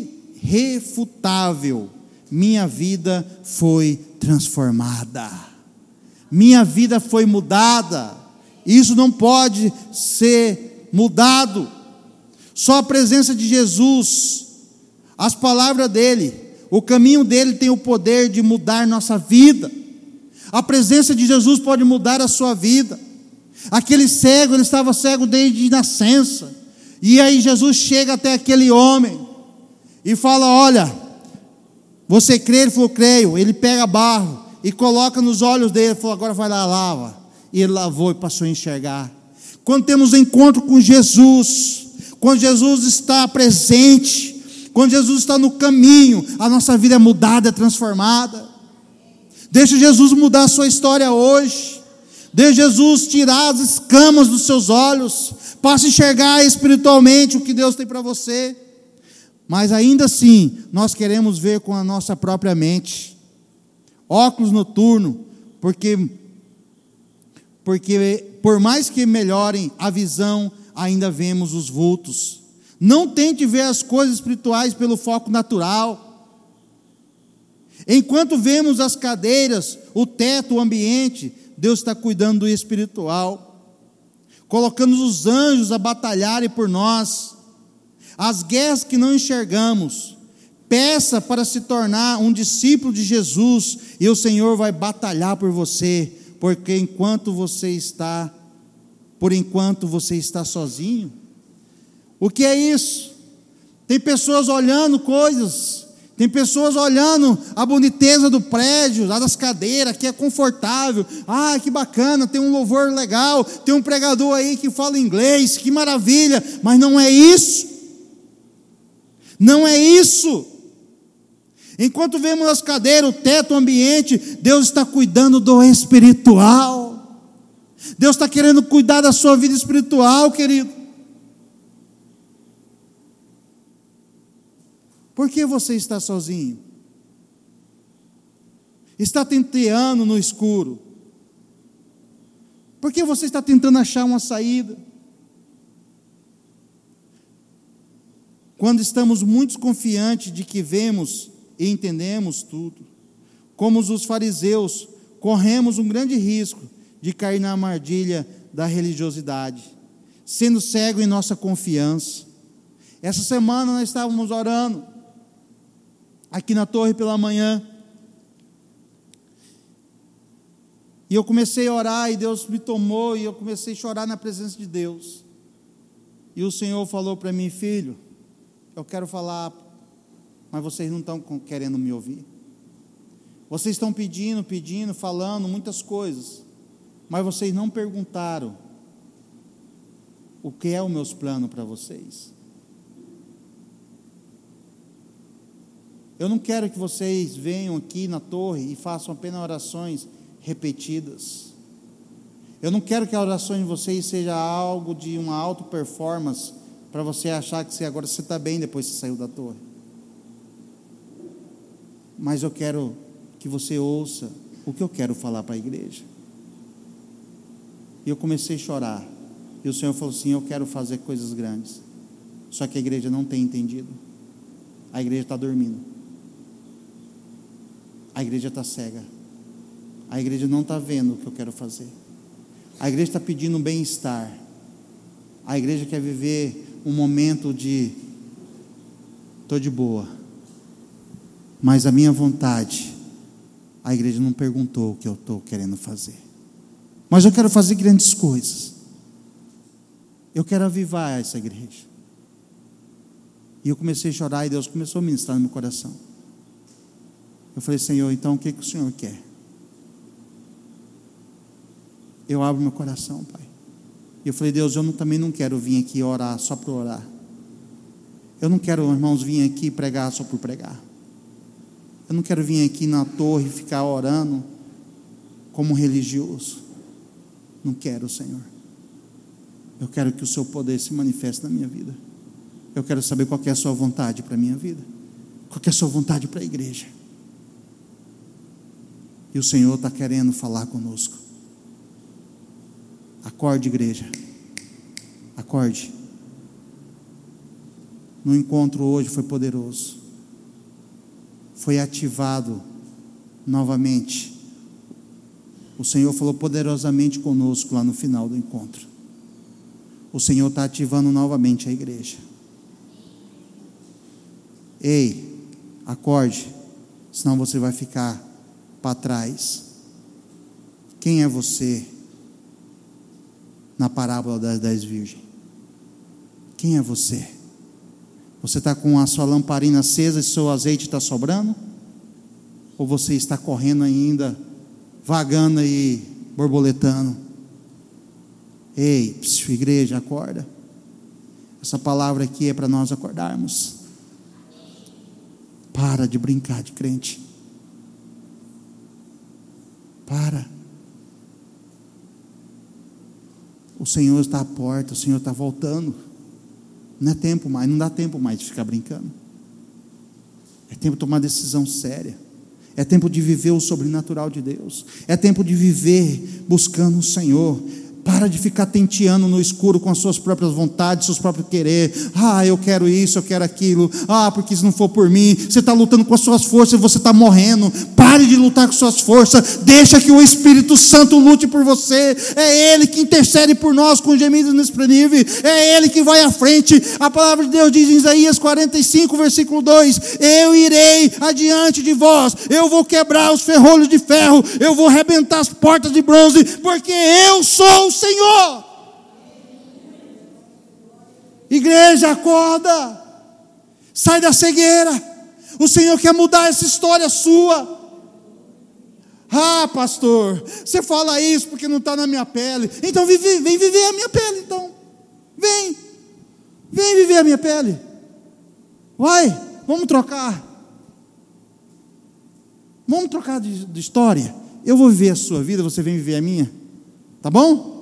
S1: irrefutável: minha vida foi transformada, minha vida foi mudada. Isso não pode ser mudado. Só a presença de Jesus, as palavras dele, o caminho dele tem o poder de mudar nossa vida. A presença de Jesus pode mudar a sua vida. Aquele cego, ele estava cego desde nascença, e aí Jesus chega até aquele homem e fala: olha, você crê? Ele falou: creio. Ele pega barro e coloca nos olhos dele, falou: agora vai lá, lava. E ele lavou e passou a enxergar. Quando temos encontro com Jesus, quando Jesus está presente, quando Jesus está no caminho, a nossa vida é mudada, é transformada. Deixa Jesus mudar a sua história hoje. Deixa Jesus tirar as escamas dos seus olhos. Passe a enxergar espiritualmente o que Deus tem para você. Mas ainda assim, nós queremos ver com a nossa própria mente. Óculos noturno, porque, porque por mais que melhorem a visão, ainda vemos os vultos. Não tente ver as coisas espirituais pelo foco natural. Enquanto vemos as cadeiras, o teto, o ambiente, Deus está cuidando do espiritual, colocando os anjos a batalharem por nós. As guerras que não enxergamos, peça para se tornar um discípulo de Jesus, e o Senhor vai batalhar por você, porque enquanto você está, por enquanto você está sozinho. O que é isso? Tem pessoas olhando coisas, tem pessoas olhando a boniteza do prédio, lá das cadeiras, que é confortável. Ah, que bacana, tem um louvor legal, tem um pregador aí que fala inglês, que maravilha. Mas não é isso. Não é isso. Enquanto vemos as cadeiras, o teto, o ambiente, Deus está cuidando do espiritual. Deus está querendo cuidar da sua vida espiritual, querido. Por que você está sozinho? Está tenteando no escuro? Por que você está tentando achar uma saída? Quando estamos muito confiantes de que vemos e entendemos tudo, como os fariseus, corremos um grande risco de cair na armadilha da religiosidade, sendo cego em nossa confiança. Essa semana nós estávamos orando aqui na torre pela manhã. E eu comecei a orar e Deus me tomou e eu comecei a chorar na presença de Deus. E o Senhor falou para mim: filho, eu quero falar, mas vocês não estão querendo me ouvir. Vocês estão pedindo, pedindo, falando muitas coisas, mas vocês não perguntaram o que é os meus planos para vocês. Eu não quero que vocês venham aqui na torre e façam apenas orações repetidas. Eu não quero que a oração de vocês seja algo de uma auto performance para você achar que você, agora você está bem depois que você saiu da torre. Mas eu quero que você ouça o que eu quero falar para a igreja. E eu comecei a chorar. E o Senhor falou assim: eu quero fazer coisas grandes. Só que a igreja não tem entendido. A igreja está dormindo. A igreja está cega. A igreja não está vendo o que eu quero fazer. A igreja está pedindo um bem-estar. A igreja quer viver um momento de estou de boa. Mas a minha vontade, a igreja não perguntou o que eu estou querendo fazer. Mas eu quero fazer grandes coisas. Eu quero avivar essa igreja. E eu comecei a chorar e Deus começou a ministrar no meu coração. Eu falei: Senhor, então o que, que o Senhor quer? Eu abro meu coração, Pai. E eu falei: Deus, eu não, também não quero vir aqui orar só por orar. Eu não quero, irmãos, vir aqui pregar só por pregar. Eu não quero vir aqui na torre e ficar orando como religioso. Não quero, Senhor. Eu quero que o seu poder se manifeste na minha vida. Eu quero saber qual que é a sua vontade para a minha vida. Qual que é a sua vontade para a igreja. E o Senhor está querendo falar conosco. Acorde, igreja. Acorde. No encontro hoje foi poderoso. Foi ativado novamente. O Senhor falou poderosamente conosco lá no final do encontro. O Senhor está ativando novamente a igreja. Ei, acorde, senão você vai ficar para trás. Quem é você na parábola das dez virgens? Quem é você? Você está com a sua lamparina acesa e seu azeite está sobrando? Ou você está correndo ainda, vagando e borboletando? Ei, psiu, igreja, acorda. Essa palavra aqui é para nós acordarmos. Para de brincar de crente. Para. O Senhor está à porta, o Senhor está voltando. Não é tempo mais, não dá tempo mais de ficar brincando. É tempo de tomar decisão séria. É tempo de viver o sobrenatural de Deus. É tempo de viver buscando o Senhor. Para de ficar tenteando no escuro com as suas próprias vontades, seus próprios querer. Ah, eu quero isso, eu quero aquilo. Ah, porque se não for por mim, você está lutando com as suas forças e você está morrendo. Pare de lutar com suas forças. Deixa que o Espírito Santo lute por você. É Ele que intercede por nós com gemidos inexprimíveis. É Ele que vai à frente. A palavra de Deus diz em Isaías quarenta e cinco, versículo dois: eu irei adiante de vós. Eu vou quebrar os ferrolhos de ferro. Eu vou arrebentar as portas de bronze. Porque eu sou o Senhor. Igreja, acorda. Sai da cegueira. O Senhor quer mudar essa história sua. Ah, pastor, você fala isso porque não está na minha pele. Então vive, vem viver a minha pele então. Vem. Vem viver a minha pele. Vai, vamos trocar. Vamos trocar de, de história. Eu vou viver a sua vida, você vem viver a minha. Tá bom?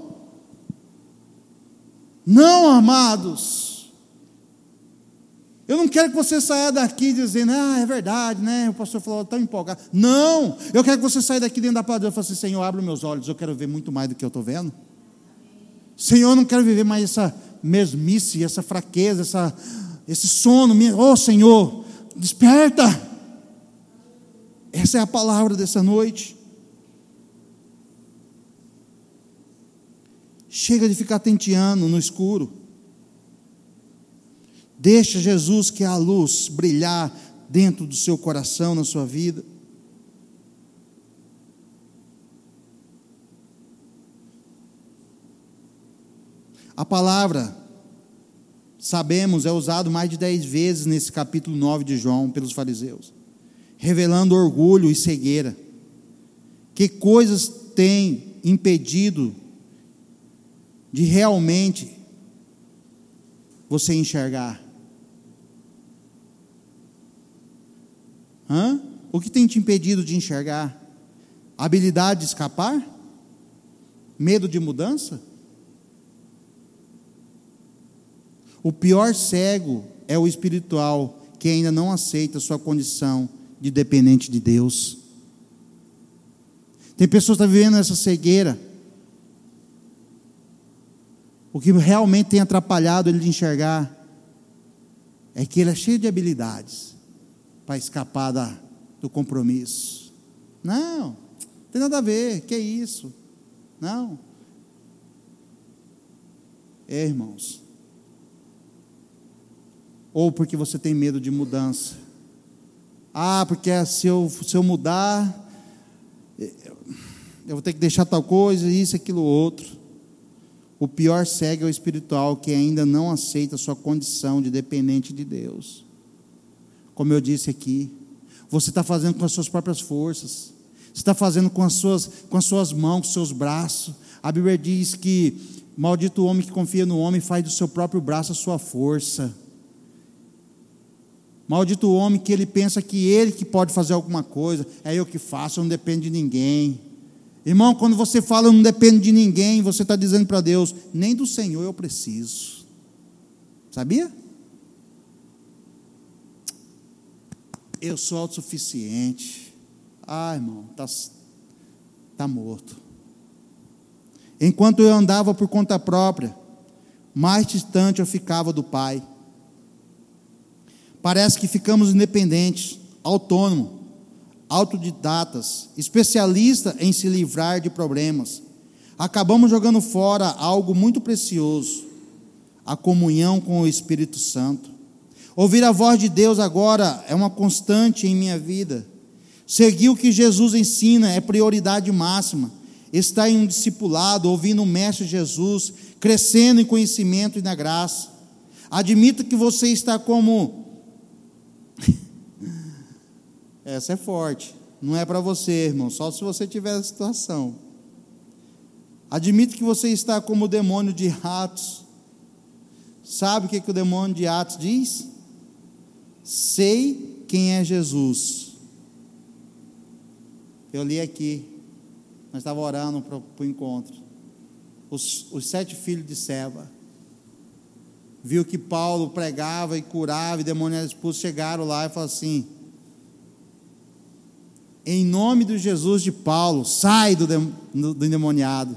S1: Não, amados. Eu não quero que você saia daqui dizendo: ah, é verdade, né? O pastor falou, tão empolgado. Não, eu quero que você saia daqui dentro da palavra e fale assim: Senhor, abre meus olhos, eu quero ver muito mais do que eu estou vendo. Senhor, eu não quero viver mais essa mesmice, essa fraqueza, essa, esse sono. Oh, Senhor, desperta. Essa é a palavra dessa noite. Chega de ficar tenteando no escuro. Deixa Jesus, que é a luz, brilhar dentro do seu coração, na sua vida. A palavra, sabemos, é usada mais de dez vezes nesse capítulo nove de João pelos fariseus, revelando orgulho e cegueira. Que coisas têm impedido de realmente você enxergar? Hã? O que tem te impedido de enxergar? Habilidade de escapar? Medo de mudança? O pior cego é o espiritual, que ainda não aceita sua condição de dependente de Deus. Tem pessoas que estão vivendo essa cegueira. O que realmente tem atrapalhado ele de enxergar é que ele é cheio de habilidades para escapar da, do compromisso. Não, não tem nada a ver, que é isso? Não. É, irmãos. Ou porque você tem medo de mudança. Ah, porque se eu, se eu mudar, eu vou ter que deixar tal coisa, isso, aquilo, outro. O pior cego é o espiritual, que ainda não aceita a sua condição de dependente de Deus. Como eu disse aqui, você está fazendo com as suas próprias forças, você está fazendo com as suas, com as suas mãos, com os seus braços. A Bíblia diz que maldito o homem que confia no homem, faz do seu próprio braço a sua força. Maldito o homem que ele pensa que ele que pode fazer alguma coisa, é eu que faço, eu não dependo de ninguém. Irmão, quando você fala eu não dependo de ninguém, você está dizendo para Deus, nem do Senhor eu preciso. Sabia? Eu sou autossuficiente. Ah, irmão, está tá morto. Enquanto eu andava por conta própria, mais distante eu ficava do Pai. Parece que ficamos independentes, autônomos, autodidatas, especialistas em se livrar de problemas. Acabamos jogando fora algo muito precioso, a comunhão com o Espírito Santo. Ouvir a voz de Deus agora é uma constante em minha vida. Seguir o que Jesus ensina é prioridade máxima. Estar em um discipulado, ouvindo o Mestre Jesus, crescendo em conhecimento e na graça. Admita que você está como... Essa é forte. Não é para você, irmão, só se você tiver a situação. Admita que você está como o demônio de Atos. Sabe o que, que o demônio de Atos diz? Sei quem é Jesus. Eu li aqui, nós estávamos orando para o encontro. Os, os sete filhos de Seba. Viu que Paulo pregava e curava, e demônio era expulso, chegaram lá e falaram assim: em nome de Jesus de Paulo, sai do, do, do endemoniado.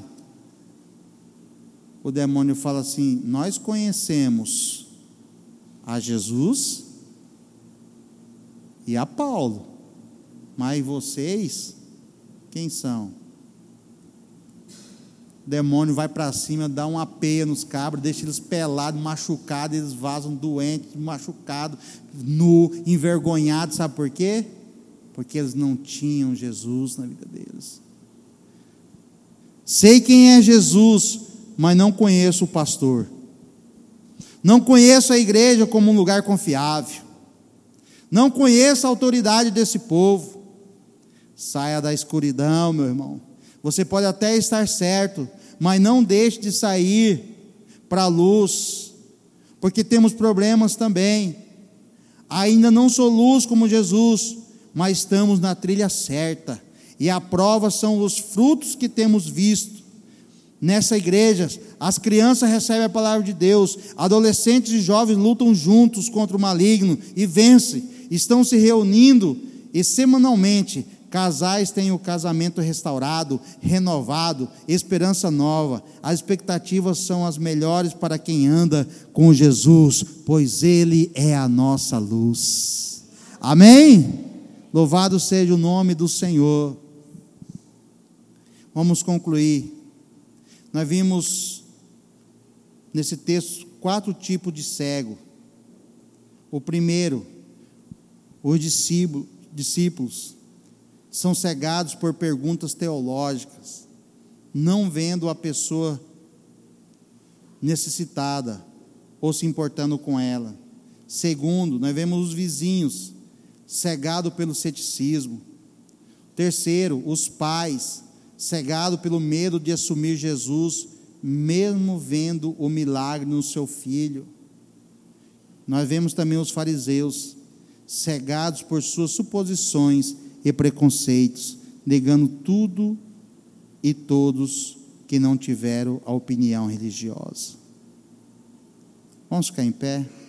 S1: O demônio fala assim: nós conhecemos a Jesus e a Paulo, mas vocês, quem são? O demônio vai para cima, dá uma peia nos cabras, deixa eles pelados, machucados, eles vazam doentes, machucados, nu, envergonhados. Sabe por quê? Porque eles não tinham Jesus na vida deles. Sei quem é Jesus, mas não conheço o pastor. Não conheço a igreja como um lugar confiável. Não conheço a autoridade desse povo. Saia da escuridão, meu irmão. Você pode até estar certo, mas não deixe de sair para a luz, porque temos problemas também. Ainda não sou luz como Jesus, mas estamos na trilha certa, e a prova são os frutos que temos visto. Nessa igreja, as crianças recebem a palavra de Deus, adolescentes e jovens lutam juntos contra o maligno e vencem, estão se reunindo, e semanalmente casais têm o casamento restaurado, renovado, esperança nova. As expectativas são as melhores para quem anda com Jesus, pois Ele é a nossa luz. Amém? Louvado seja o nome do Senhor. Vamos concluir. Nós vimos nesse texto quatro tipos de cego. O primeiro, os discípulos, discípulos são cegados por perguntas teológicas, não vendo a pessoa necessitada ou se importando com ela. Segundo, nós vemos os vizinhos cegados pelo ceticismo. Terceiro, os pais cegados pelo medo de assumir Jesus, mesmo vendo o milagre no seu filho. Nós vemos também os fariseus cegados por suas suposições e preconceitos, negando tudo e todos que não tiveram a opinião religiosa. Vamos ficar em pé?